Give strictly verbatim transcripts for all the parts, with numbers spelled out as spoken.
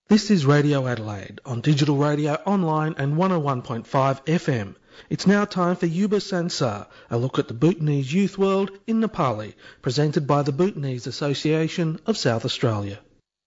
This is Radio Adelaide on digital radio, online and one oh one point five F M. It's now time for Yuba Sansar, a look at the Bhutanese youth world in Nepali, presented by the Bhutanese Association of South Australia.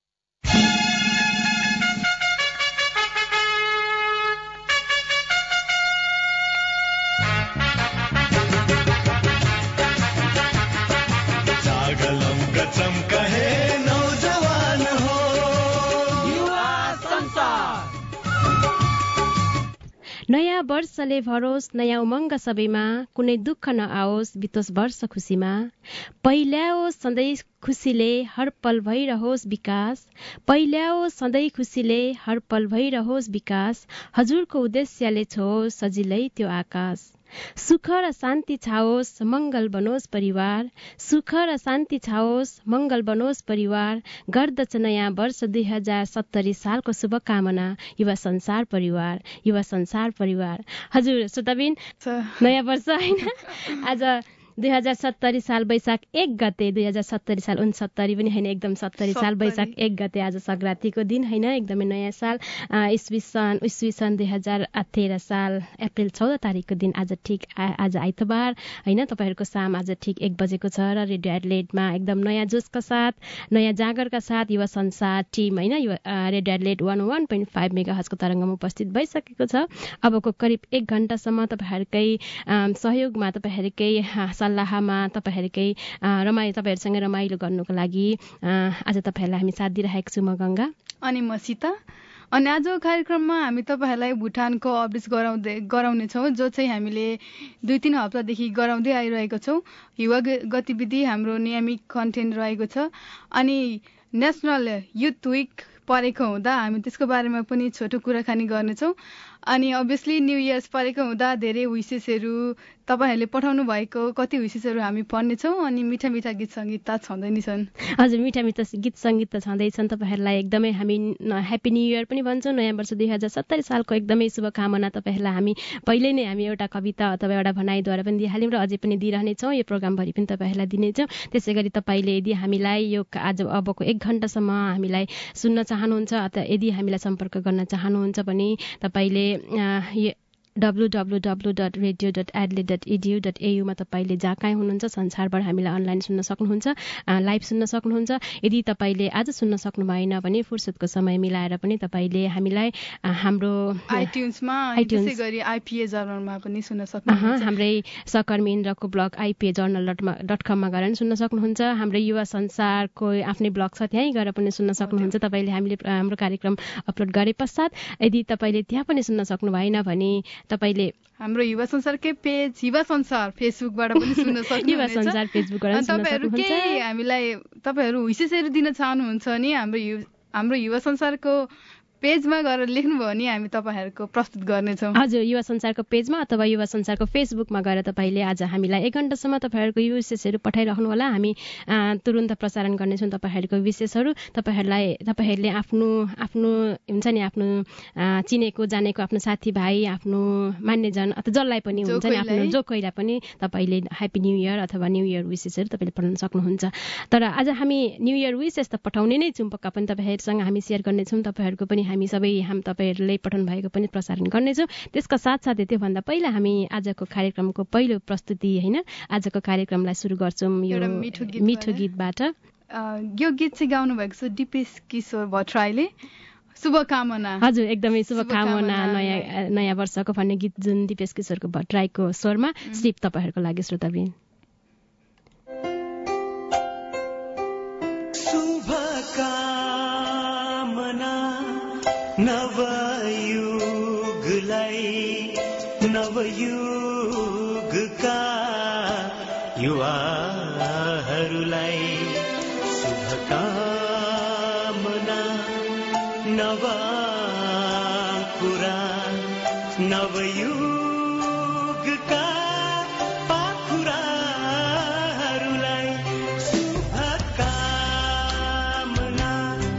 नयाँ वर्षले भरोस् नयाँ उमङ्ग सबैमा कुनै दुःख नआओस् बितोस् वर्ष खुसीमा पहिल्याओ सधैँ खुसीले हर पल भइरहोस् विकास पहिल्याओ सधैँ खुसीले हर पल भइरहोस् विकास हजुरको उद्देश्यले छोस् सजिलै त्यो आकाश सुख र शान्ति छाओस् मंगल बनोस् परिवार सुख र शान्ति छाओस् मंगल बनोस् परिवार गर्दछ नयाँ वर्ष दुई हजार सत्तरी सालको शुभकामना युवा संसार परिवार युवा संसार परिवार। हजुर श्रोताबिन नयाँ वर्ष हैन आज दुई हजार सत्तरी साल वैशाख एक गते दुई हजार सत्तरी साल उनसत्तरी पनि होइन एकदम सत्तरी साल वैशाख एक गते आज संक्रान्तिको दिन होइन एकदमै नयाँ साल इस्वी सन् इस्वी सन् दुई हजार तेह्र साल अप्रेल चौध तारिकको दिन आज ठिक आज आइतबार होइन तपाईँहरूको शाम आज ठिक एक बजेको छ र रेडियो एडलेटमा एकदम नयाँ जोसका साथ नयाँ जागरका साथ युवा संसार टिम होइन radio Adelaide one one point five mega हजको तरङ्गमा उपस्थित भइसकेको छ। अबको करिब एक घण्टासम्म तपाईँहरूकै सहयोगमा तपाईँहरूकै सल्लाहमा तपाईँहरूकै रमाइलो तपाईँहरूसँग रमाइलो गर्नुको लागि आज तपाईँहरूलाई हामी साथ दिइरहेको छु म गङ्गा अनि म सीता। अनि आजको कार्यक्रममा हामी तपाईँहरूलाई भुटानको अपडेट गराउँदै गराउनेछौँ जो चाहिँ हामीले दुई तिन हप्तादेखि गराउँदै आइरहेको छौँ। युवा गतिविधि हाम्रो नियमित कन्टेन्ट रहेको छ। अनि नेसनल युथ विक परेको हुँदा हामी त्यसको बारेमा पनि छोटो कुराकानी गर्नेछौँ। अनि अभियसली न्यू इयर्स परेको हुँदा धेरै विशेषहरू तपाईँहरूले पठाउनु भएको कति विशेषहरू हामी पढ्नेछौँ। अनि मिठा मिठा गीत सङ्गीत त छँदै नै छन्। हजुर मिठा मिठा गीत सङ्गीत त छँदैछन्। तपाईँहरूलाई एकदमै हामी ह्याप्पी न्यू इयर पनि भन्छौँ। नयाँ वर्ष दुई हजार सत्तरी सालको एकदमै शुभकामना तपाईँहरूलाई हामी पहिले नै हामी एउटा कविता अथवा एउटा भनाइद्वारा पनि दिइहाल्यौँ र अझै पनि दिइरहनेछौँ। यो प्रोग्रामभरि पनि तपाईँहरूलाई दिनेछौँ। त्यसै गरी तपाईँले यदि हामीलाई यो आज अबको एक घन्टासम्म हामीलाई सुन्न चाहनुहुन्छ अथवा यदि हामीलाई सम्पर्क गर्न चाहनुहुन्छ भने तपाईँले W W W dot radio dot Adelaide dot edu dot एयूमा तपाईँले जहाँ कहीँ हुनुहुन्छ संसारभर हामीलाई अनलाइन सुन्न सक्नुहुन्छ, लाइभ सुन्न सक्नुहुन्छ। यदि तपाईँले आज सुन्न सक्नु भएन भने फुर्सदको समय मिलाएर पनि तपाईँले हामीलाई हाम्रो आइट्युन्समा त्यसै गरी आइपिए जर्नलमा पनि सुन्न सक्नुहुन्छ। हाम्रै सहकर्मी इन्द्रको ब्लग आइपिए जर्नल डट कममा गएर पनि सुन्न सक्नुहुन्छ। हाम्रो युवा संसारको आफ्नै ब्लग छ, त्यहीँ गएर पनि सुन्न सक्नुहुन्छ। तपाईँले हामीले हाम्रो कार्यक्रम अपलोड गरे पश्चात यदि तपाईँले त्यहाँ पनि सुन्न सक्नु भएन भने तपाईले हाम्रो युवा संसारकै पेज युवा संसार फेसबुकबाट पनि सुन्न सक्नुहुन्छ। युवा संसार फेसबुकबाट तपाईहरु के हामीलाई तपाईहरु विशेषहरू दिन चाहनुहुन्छ नि हाम्रो हाम्रो युवा संसारको पेजमा गएर लेख्नुभयो भने हामी तपाईँहरूको प्रस्तुत गर्नेछौँ। हजुर युवा संसारको पेजमा अथवा युवा संसारको फेसबुकमा गएर तपाईँले आज हामीलाई एक घण्टासम्म तपाईँहरूको यो विशेषहरू पठाइराख्नु होला। हामी तुरुन्त प्रसारण गर्नेछौँ तपाईँहरूको विशेषहरू। तपाईँहरूलाई तपाईँहरूले आफ्नो आफ्नो हुन्छ नि आफ्नो चिनेको जानेको आफ्नो साथीभाइ आफ्नो मान्यजन अथवा जसलाई पनि हुन्छ नि आफ्नो जो कोहीलाई पनि तपाईँले ह्याप्पी न्यू इयर अथवा न्यू इयर विशेषहरू तपाईँले पठाउन सक्नुहुन्छ। तर आज हामी न्यू इयर विशेष त पठाउने नै छौँ, पक्का पनि तपाईँहरूसँग हामी सेयर गर्नेछौँ। तपाईँहरूको पनि हामी सबै हाम तपाईँहरूले पठाउनु भएको पनि प्रसारण गर्नेछौँ। त्यसका साथसाथै त्योभन्दा पहिला हामी आजको कार्यक्रमको पहिलो प्रस्तुति होइन आजको कार्यक्रमलाई सुरु गर्छौँ यो मिठो गीतबाट। यो गीत चाहिँ गाउनु भएको छ दिपेश किशोर भट्टराईले। शुभकामना। हजुर एकदमै शुभकामना नयाँ नयाँ वर्षको भन्ने गीत जुन दिपेश किशोरको भट्टराईको स्वरमा सिप तपाईँहरूको लागि श्रोताबिन। नवयुगलाई नवयुगका युवाहरूलाई शुभकामना नव कुरा नवयुगका पाखुराहरूलाई शुभकामना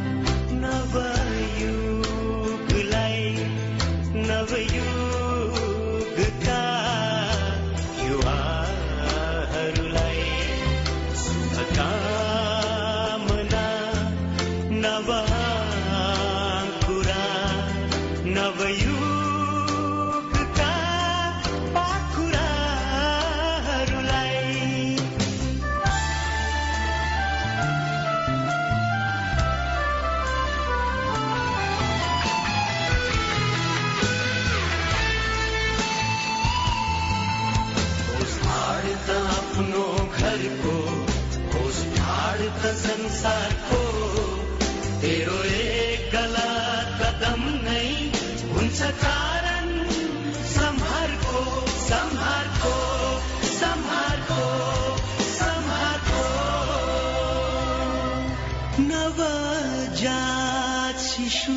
नवयुगलाई नवयुगका युवाहरूलाई शुभकामना नव नवयुगका पाखुराहरूलाई होस भाड त आफ्नो घरको, होस भाड त संसारको, तेरो एक गलत कदम नै हुन्छ कारण सम्हारको सम्हारको सम्हारको सम्हारको नवजात शिशु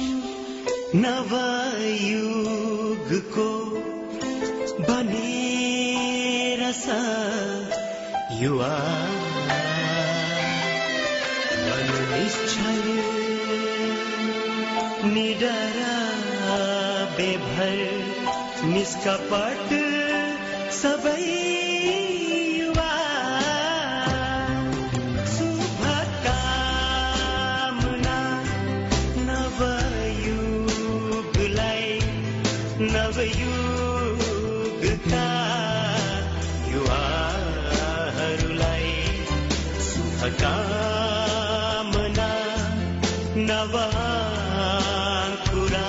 नवयुगको बनेर छ युवा निश्चय निडर बेभर निष्कपट सबै युवा शुभकामना नवयुगलाई नवयुगका युवाहरूलाई शुभकामना नवकुरा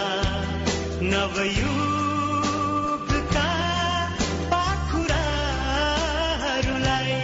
नवयुगका पाखुराहरूलाई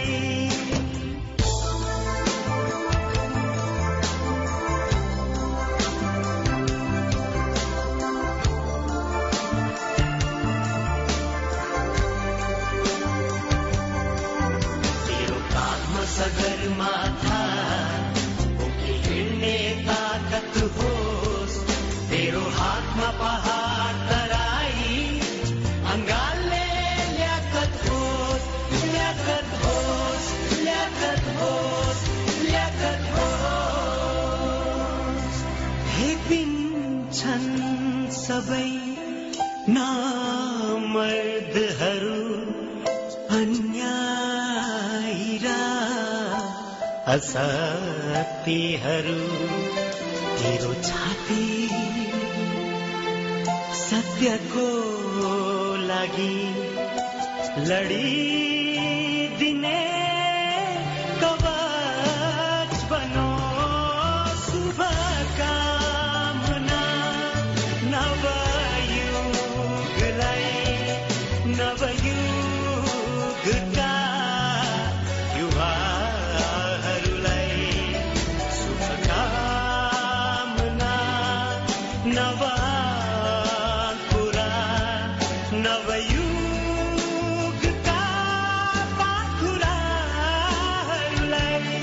तेरो काखमा सगरमाथा बोकी हिँड्ने ताकत होस्, तेरो हातमा पहाड तराई अङ्गालले ल्याकत होस् ल्याकत होस् ल्याकत होस् ल्याकत होस्। हेपिन्छन् सबै नामर्दहरू अन्यायी र असत्यहरू, तेरो छाती सत्यको लागि लडिदिने कवच बनो। शुभकामना नवयुगलाई नवयुगका युवाहरूलाई शुभकामना नवकुरा नवयुगका पाखुराहरूलाई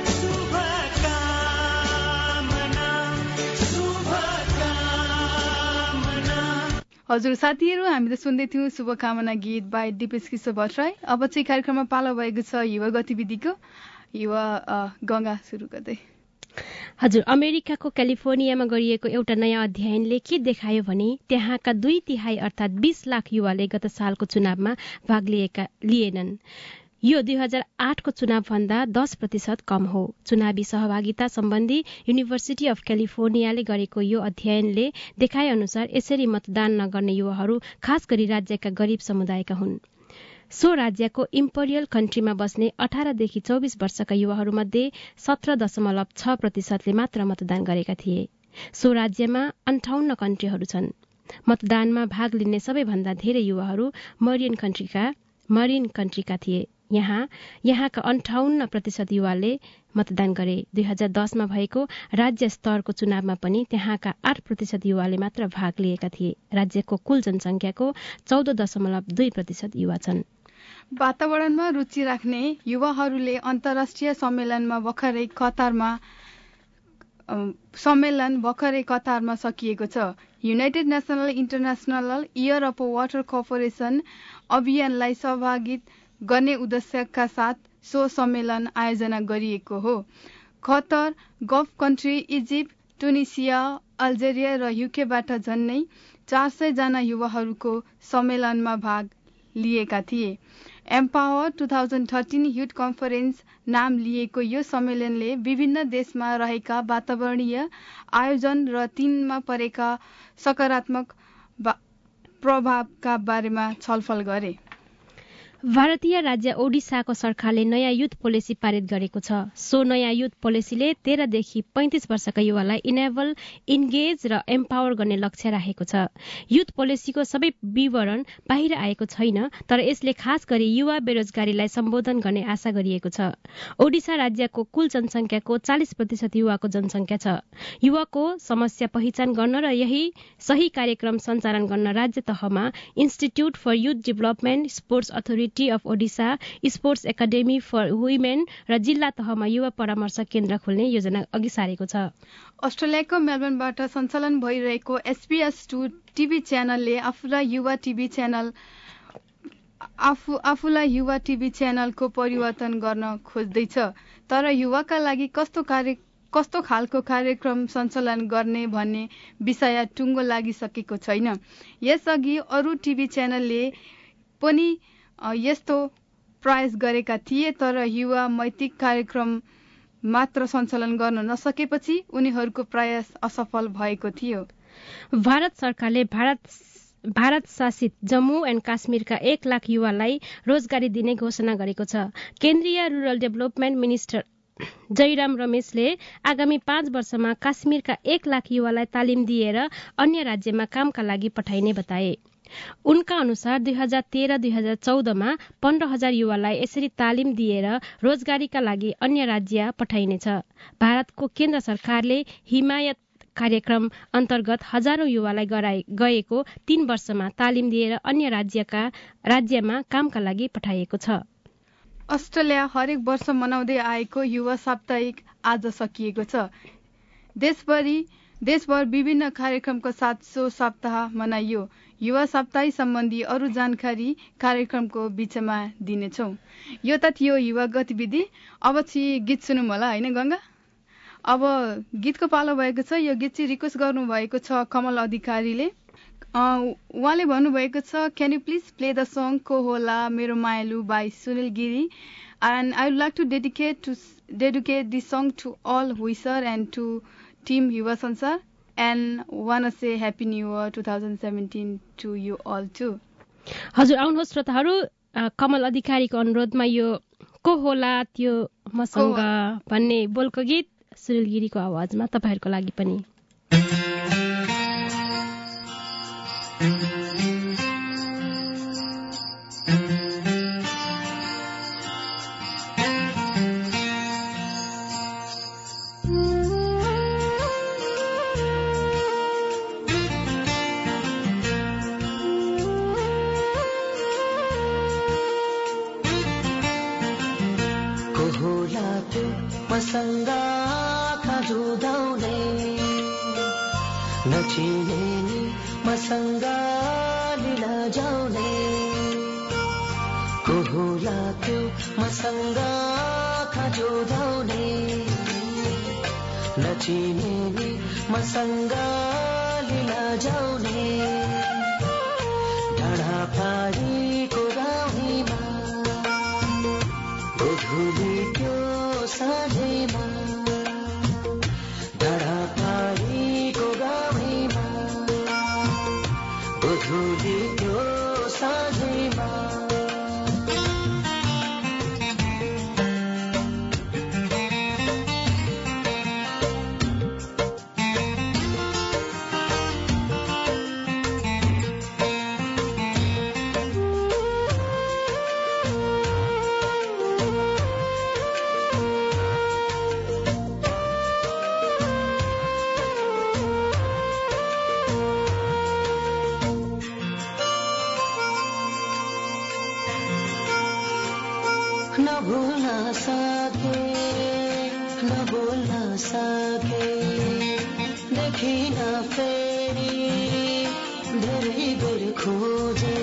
शुभकामना शुभकामना। हजुर साथीहरू, हामीले सुन्दै थियौं शुभकामना गीत बाई दिपेश किशोर भट्टराई। अब चाहिँ कार्यक्रममा पालो भएको छ युवा गतिविधिको। युवा गंगा सुरु गर्दै। हजुर, अमेरिकाको क्यालिफोर्नियामा गरिएको एउटा नयाँ अध्ययनले के देखायो भने त्यहाँका दुई तिहाई अर्थात् बीस लाख युवाले गत सालको चुनावमा भाग लिएका लिएनन्। यो दुई हजार आठको चुनावभन्दा दस प्रतिशत कम हो। चुनावी सहभागिता सम्बन्धी युनिभर्सिटी अफ क्यालिफोर्नियाले गरेको यो अध्ययनले देखाए अनुसार यसरी मतदान नगर्ने युवाहरू खास गरी राज्यका गरिब समुदायका हुन्। सो राज्यको इम्पेरियल कन्ट्रीमा बस्ने अठारदेखि चौबिस वर्षका युवाहरूमध्ये सत्र दशमलव छ प्रतिशतले मात्र मतदान गरेका थिए। सो राज्यमा अन्ठाउन्न कन्ट्रीहरू छन्। मतदानमा भाग लिने सबैभन्दा धेरै युवाहरू मरियन कन्ट्रीका मरिन कन्ट्रीका थिए। यहाँ यहाँका अन्ठाउन्न प्रतिशत युवाले मतदान गरे। दुई हजार दसमा भएको राज्य स्तरको चुनावमा पनि त्यहाँका आठ प्रतिशत युवाले मात्र भाग लिएका थिए। राज्यको कुल जनसंख्याको चौध दशमलव दुई प्रतिशत युवा छन्। वातावरणमा रुचि राख्ने युवाहरूले अन्तर्राष्ट्रिय सम्मेलनमा भर्खरै कतारमा सम्मेलन भर्खरै कतारमा सकिएको छ। United national international year of water corporation अभियानलाई सहभागी गर्ने उद्देश्यका साथ सो सम्मेलन आयोजना गरिएको हो। Qatar, gulf country, Egypt, Tunisia, Algeria र युकेबाट झन्नै चार सय जना युवाहरूको सम्मेलनमा भाग लिएका थिए। Empower two thousand thirteen youth conference नाम लिएको यो सम्मेलनले विभिन्न देशमा रहेका वातावरणीय आयोजन र तिनमा परेका सकारात्मक प्रभावका बारेमा छलफल गरे। भारतीय राज्य ओडिसाको सरकारले नयाँ युथ पोलिसी पारित गरेको छ। सो नयाँ युथ पोलिसीले तेह्रदेखि पैंतिस वर्षका युवालाई इनेबल, इन्गेज र एम्पावर गर्ने लक्ष्य राखेको छ। युथ पोलिसीको सबै विवरण बाहिर आएको छैन, तर यसले खास गरी युवा बेरोजगारीलाई सम्बोधन गर्ने आशा गरिएको छ। ओडिसा राज्यको कुल जनसंख्याको चालिस प्रतिशत युवाको जनसंख्या छ। युवाको समस्या पहिचान गर्न र यही सही कार्यक्रम सञ्चालन गर्न राज्य तहमा institute for youth development, sports authority of Odisha, sports academy for women र जिल्ला तहमा युवा परामर्श केन्द्र खोल्ने योजना अघि सारेको छ। अस्ट्रेलियाको मेलबर्नबाट सञ्चालन भइरहेको एसपीएस टू टिभी च्यानलले आफूलाई युवा टिभी च्यानल आफू आफूलाई युवा टिभी च्यानलको परिवर्तन गर्न खोज्दैछ, तर युवाका लागि कस्तो कार्य कस्तो खालको कार्यक्रम सञ्चालन गर्ने भन्ने विषय टुङ्गो लागिसकेको छैन। यसअघि अरू टिभी च्यानलले पनि यस्तो प्रयास गरेका थिए, तर युवा मैत्रिक कार्यक्रम मात्र सञ्चालन गर्न नसकेपछि उनीहरूको प्रयास असफल भएको थियो। भारत सरकारले भारत भारत शासित जम्मू एन्ड काश्मीरका एक लाख युवालाई रोजगारी दिने घोषणा गरेको छ। केन्द्रीय रूरल डेभलपमेन्ट मिनिस्टर जयराम रमेशले आगामी पाँच वर्षमा काश्मीरका एक लाख युवालाई तालिम दिएर अन्य राज्यमा कामका लागि पठाइने बताए। उनका अनुसार दुई हजार तेह्र दुई हजार चौधमा पन्ध्र हजार युवालाई यसरी तालिम दिएर रोजगारीका लागि अन्य राज्य पठाइनेछ। भारतको केन्द्र सरकारले हिमायत कार्यक्रम अन्तर्गत हजारौं युवालाई गराए गएको तीन वर्षमा तालिम दिएर अन्य राज्यका राज्यमा कामका लागि पठाइएको छ। अस्ट्रेलिया हरेक वर्ष मनाउँदै आएको युवा साप्ताहिक आज सकिएको छ। देशभरि देशभर विभिन्न कार्यक्रमको साथ सो सप्ताह मनाइयो। युवा साप्ताहिक सम्बन्धी अरू जानकारी कार्यक्रमको बीचमा दिनेछौँ। यो त थियो युवा गतिविधि। अब चाहिँ गीत सुनौँ होला, होइन गङ्गा? अब गीतको पालो भएको छ। यो गीत चाहिँ रिक्वेस्ट गर्नुभएको छ कमल अधिकारीले। उहाँले भन्नुभएको छ, can you please play the song को होला मेरो मायालु बाई Sunil Giri, and I would like to dedicate to dedicate this song to all हुइसर and to team Yuva Sansar, and wanna say happy new year twenty seventeen to you all too. हजुर आउनुहोस् श्रोताहरू, कमल अधिकारीको अनुरोधमा यो को होला त्यो मसँग भन्ने बोलको गीत सुनिल गिरीको आवाजमा तपाईहरुको लागि पनि। मसँग खाजुदाउने नचिने नि मसँग लिन जाउने को होला त्यो मसँग खाजुदाउने नचिने नि मसँग लिन जाउने डाँडा पारीको गाउँमा गोधुली त्यो साँझैमा डाँडा पारीको गाउँमा गोधुली त्यो साँझैमा नभुल्न सके नभुल्न सके देखिन फेरि धेरै बेर खोजे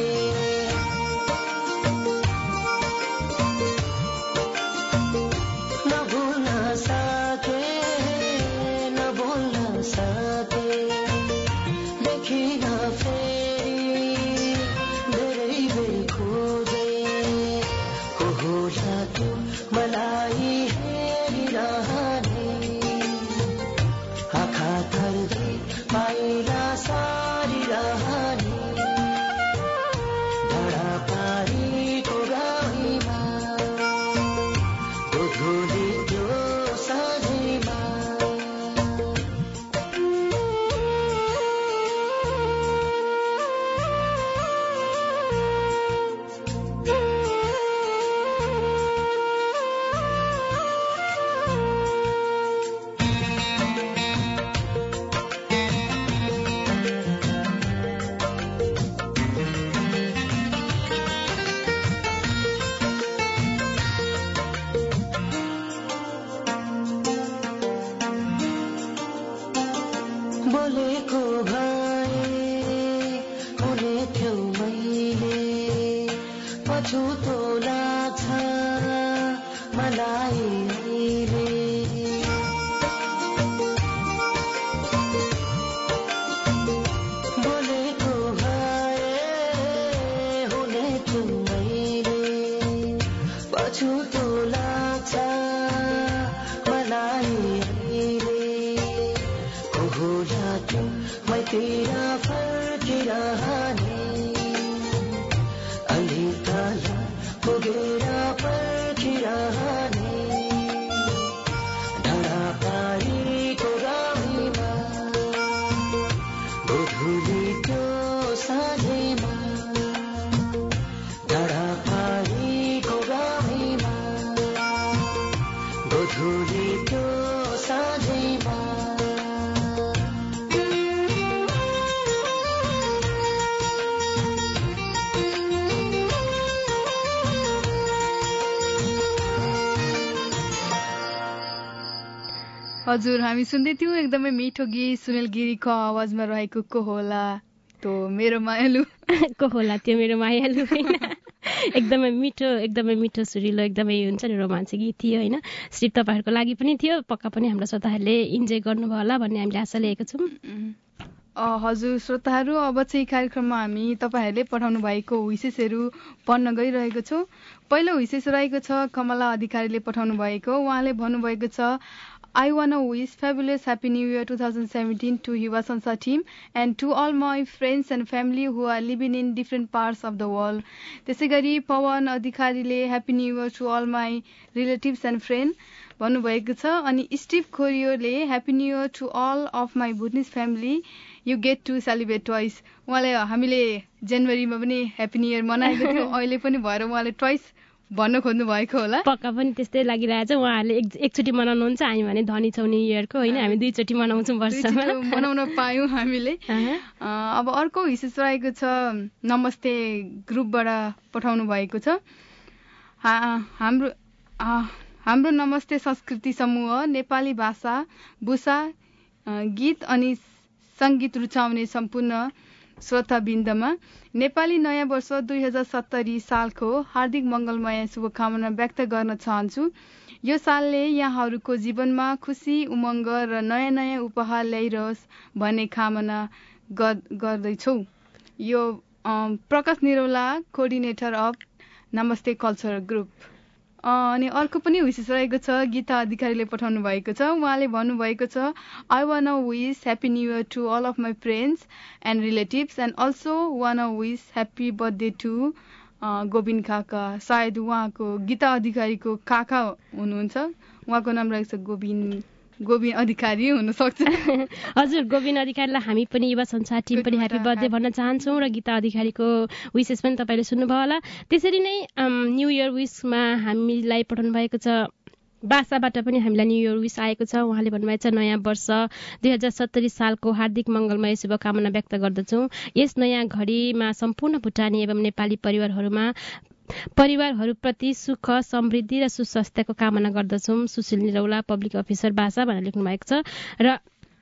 नभुल्न सके नभुल्न सके देखिन फेरि धेरै बेर खोजे मलाई हेरिरहने आँखा थर्दै पाइला सारिरहने पछुतो लाग्छ मलाई अहिले बोलेको भए हुने थिएँ मैले पछुतो लाग्छ मलाई अहिले को होला त्यो मैतिर फर्किरहने अलि तल पुगेर पर्खिरहने डाँडा पारीको गाउँमा गोधुली त्यो साँझेमा डाँडा पारीको गाउँमा गोधुली त्यो साँझेमा हजुर हामी सुन्दै थियौँ एकदमै मिठो गीत सुनिल गिरीको आवाजमा रहेको को होला त्यो मेरो मायालु को होला त्यो मेरो मायालु होइन एकदमै मिठो एकदमै मिठो सुरिलो एकदमै हुन्छ नि रोमान्सिक गीत थियो होइन सिर्फ तपाईँहरूको लागि पनि थियो पक्का पनि हाम्रो श्रोताहरूले इन्जोय गर्नुभयो होला भन्ने हामीले आशा लिएको छौँ। हजुर श्रोताहरू अब चाहिँ कार्यक्रममा हामी तपाईँहरूले पठाउनु भएको विशेषहरू पढ्न गइरहेको छौँ। पहिलो विशेष रहेको छ कमला अधिकारीले पठाउनु भएको। उहाँले भन्नुभएको छ I want to wish fabulous Happy New Year twenty seventeen to Yuva Sansa team and to all my friends and family who are living in different parts of the world. त्यसै गरी पवन अधिकारीले Happy New Year to all my relatives and friends भन्नुभएको छ। अनि Steve खोरियोले Happy New Year to all of my Bhutanese family. You get to celebrate twice. उहाँले हामीले जनवरीमा पनि Happy New Year मनाएको थियो अहिले पनि भएर उहाँले ट्वाइस भन्न खोज्नु भएको होला। पक्का पनि त्यस्तै लागिरहेछ उहाँहरूले एकचोटि मनाउनुहुन्छ हामी भने धनी छौँ न्यू इयरको होइन हामी दुईचोटि मनाउँछौँ वर्षमा मनाउन पायौँ हामीले। अब अर्को विशेष रहेको छ नमस्ते ग्रुपबाट पठाउनु भएको छ। हाम्रो हाम्रो नमस्ते संस्कृति समूह नेपाली भाषा भूषा गीत अनि सङ्गीत रुचाउने सम्पूर्ण श्रोतावृन्दमा नेपाली नयाँ वर्ष दुई हजार सत्तरी सालको हार्दिक मङ्गलमय शुभकामना व्यक्त गर्न चाहन्छु। यो सालले यहाँहरूको जीवनमा खुसी उमङ्ग र नयाँ नयाँ उपहार ल्याइरहोस् भन्ने कामना गर्दैछौ। यो Prakash Niraula coordinator of Namaste culture group. अनि अर्को पनि विशेष रहेको छ गीता अधिकारीले पठाउनु भएको छ। उहाँले भन्नुभएको छ I want wish happy new year to all of my friends and relatives and also want wish happy birthday to Govind kaka. सायद उहाँको गीता अधिकारीको काका हुनुहुन्छ, उहाँको नाम रहेको छ गोविन्द गोविन्द अधिकारी हुनसक्छ। हजुर गोविन्द अधिकारीलाई हामी पनि युवा संसार टिम पनि ह्याप्पी बर्थडे भन्न चाहन्छौँ र गीता अधिकारीको विशेष पनि तपाईँले सुन्नुभयो होला। त्यसरी नै न्यू इयर विशमा हामीलाई पठाउनु भएको छ बासाबाट पनि हामीलाई न्यू इयर विश आएको छ। उहाँले भन्नुभएको छ नयाँ वर्ष दुई हजार सत्तरी सालको हार्दिक मङ्गलमय शुभकामना व्यक्त गर्दछौँ। यस नयाँ घडीमा सम्पूर्ण भुटानी एवं नेपाली परिवारहरूमा परिवारहरूप्रति सुख समृद्धि र सुस्वास्थ्यको कामना गर्दछौँ। सुशील निरौला पब्लिक अफिसर बासा भनेर लेख्नु भएको छ। र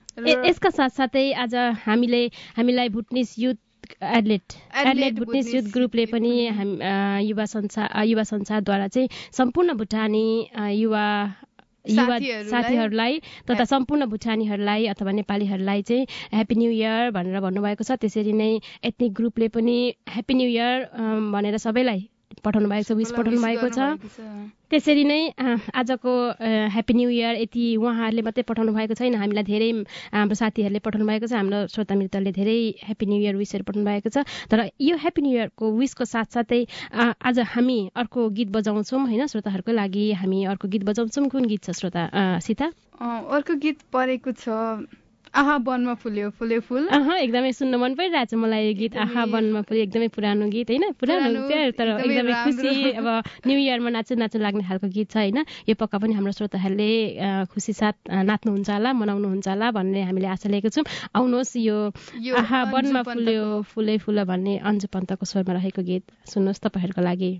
यसका साथसाथै आज हामीले हामीलाई भुटनिस युथ एडलेट एडलेट भुटनिस युथ ग्रुपले पनि युवा संसार युवा संसारद्वारा चाहिँ सम्पूर्ण भुटानी युवा युवा साथीहरूलाई तथा सम्पूर्ण भुटानीहरूलाई अथवा नेपालीहरूलाई चाहिँ ह्याप्पी न्यू इयर भनेर भन्नुभएको छ। त्यसरी नै एथनिक ग्रुपले पनि ह्याप्पी न्यू इयर भनेर सबैलाई पठाउनु भएको छ विश पठाउनु भएको छ। त्यसरी नै आजको ह्याप्पी न्यू इयर यति उहाँहरूले मात्रै पठाउनु भएको छैन, हामीलाई धेरै हाम्रो साथीहरूले पठाउनु भएको छ, हाम्रो श्रोता मित्रले धेरै ह्याप्पी न्यू इयर विशहरू पठाउनु भएको छ। तर यो ह्याप्पी न्यू इयरको विशको साथसाथै आज हामी अर्को गीत बजाउँछौँ होइन श्रोताहरूको लागि। हामी अर्को गीत बजाउँछौँ। कुन गीत छ श्रोता सीता? अर्को गीत परेको छ आहा वनमा फुल्यो फुल्यो फुल। अह एकदमै सुन्न मन परिरहेछ मलाई यो गीत आहा वनमा फुल्यो। एकदमै पुरानो गीत होइन, पुरानो तर एकदमै खुसी अब न्यू इयरमा नाच्नु नाच्नु लाग्ने खालको गीत छ होइन। यो पक्का पनि हाम्रो श्रोताहरूले खुसी साथ नाच्नुहुन्छ होला मनाउनुहुन्छ होला भन्ने हामीले आशा लिएको छौँ। आउनुहोस् यो आहा वनमा फुल्यो फुलै फुल भन्ने अन्जु पन्तको स्वरमा रहेको गीत सुन्नुहोस् तपाईँहरूको लागि।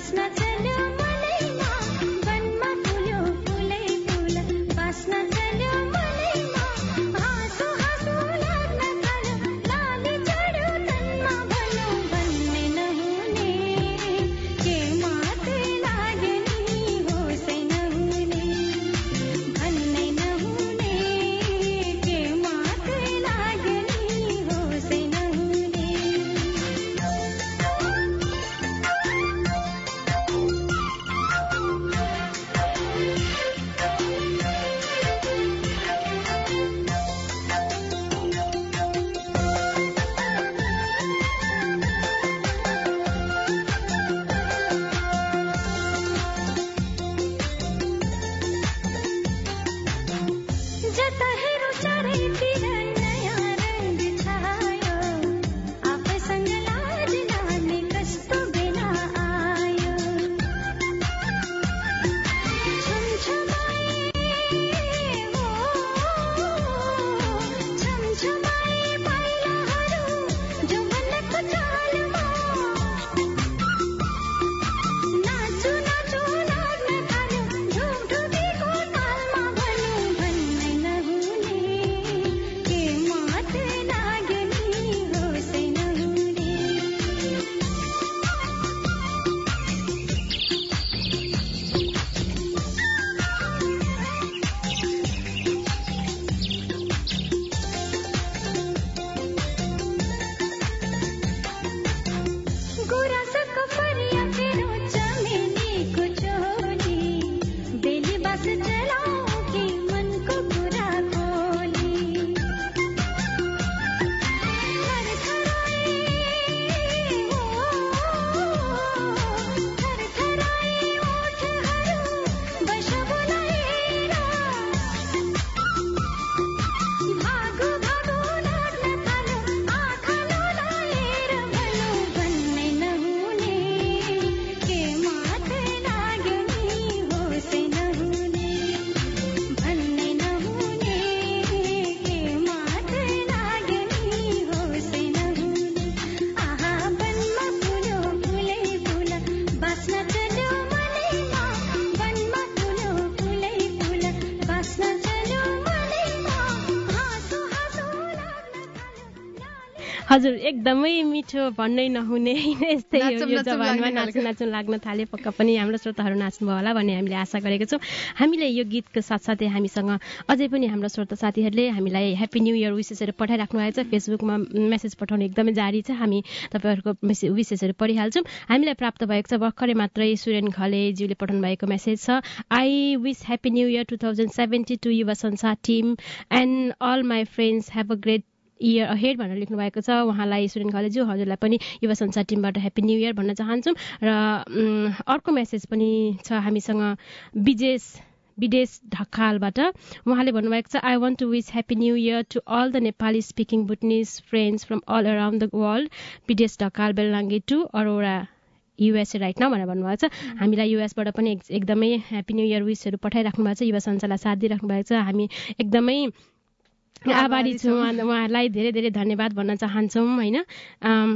हजुर एकदमै मिठो भन्नै नहुने यस्तै हो नाचौँ यो नाचौँ जवानमा लाग्ने नाच्नु खालको। नाच्नु लाग्न थाले पक्का पनि हाम्रो श्रोताहरू नाच्नुभयो होला भन्ने हामीले आशा गरेको छौँ। हामीले यो गीतको साथसाथै हामीसँग अझै पनि हाम्रो श्रोता साथीहरूले हामीलाई ह्याप्पी न्यू इयर विशेषहरू पठाइराख्नु भएको छ। फेसबुकमा मेसेज पठाउनु एकदमै जारी छ, हामी तपाईँहरूको मेसेज विशेषहरू पढिहाल्छौँ। हामीलाई प्राप्त भएको छ भर्खरै मात्रै सुरेन खलेज्यूले पठाउनु भएको मेसेज छ। I wish happy new year two thousand seventy two Yuva Sansar team and all my friends have a great year ahead भनेर लेख्नु भएको छ। उहाँलाई सुरेन खलेज्यू हजुरलाई पनि युवा संसार टिमबाट ह्याप्पी न्यू इयर भन्न चाहन्छौँ। र उम्, अर्को मेसेज पनि छ हामीसँग विजेश विदेश ढकालबाट। उहाँले भन्नुभएको छ I want to wish happy new year to all the Nepali speaking Bhutanese friends from all around the world. Bidesh Dhakal Beldangi to Aurora USA right now भनेर भन्नुभएको छ। हामीलाई युएसबाट पनि एक- एकदमै ह्याप्पी न्यू इयर विशहरू पठाइराख्नु भएको छ, युवा संसारलाई साथ दिइराख्नु भएको छ। हामी एकदमै आभारी छौँ, उहाँ- उहाँहरूलाई धेरै धेरै धन्यवाद भन्न चाहन्छौँ होइन। अम,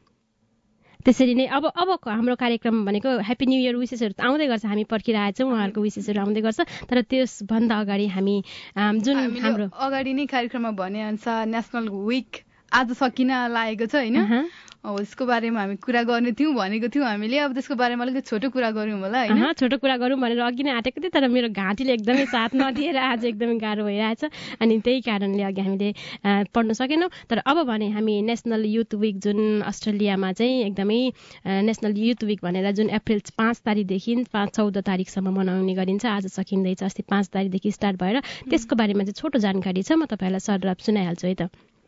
त्यसरी नै अब अबको हाम्रो कार्यक्रम भनेको ह्याप्पी न्यू इयर विशेषहरू त आउँदै गर्छ, हामी पर्खिरहेछौँ, उहाँहरूको विशेषहरू आउँदै गर्छ। तर त्यसभन्दा अगाडि हामी अम, जुन हामीले हाम्रो अगाडि नै कार्यक्रममा भने अनुसार नेसनल विक आज सकिन लागेको छ होइन। अहँ, अब यसको बारेमा हामी कुरा गर्ने थियौँ भनेको थियौँ हामीले। अब त्यसको बारेमा अलिकति छोटो कुरा गऱ्यौँ होला होइन। अहँ, छोटो कुरा गरौँ भनेर अघि नै आँटेको थिएँ, तर मेरो घाँटीले एकदमै साथ नदिएर आज एकदमै गाह्रो भइरहेछ। अनि त्यही कारणले अघि हामीले अ, पढ्न सकेनौँ। तर अब भने हामी नेसनल युथ विक जुन अस्ट्रेलियामा चाहिँ एकदमै अ, नेसनल युथ विक भनेर जुन अप्रिल पाँच तारिकदेखि पाँच चौध तारिकसम्म मनाउने गरिन्छ, आज सकिँदैछ, अस्ति पाँच तारिकदेखि स्टार्ट भएर त्यसको बारेमा चाहिँ छोटो जानकारी छ। म तपाईँहरूलाई सरड्राप सुनाइहाल्छु है त।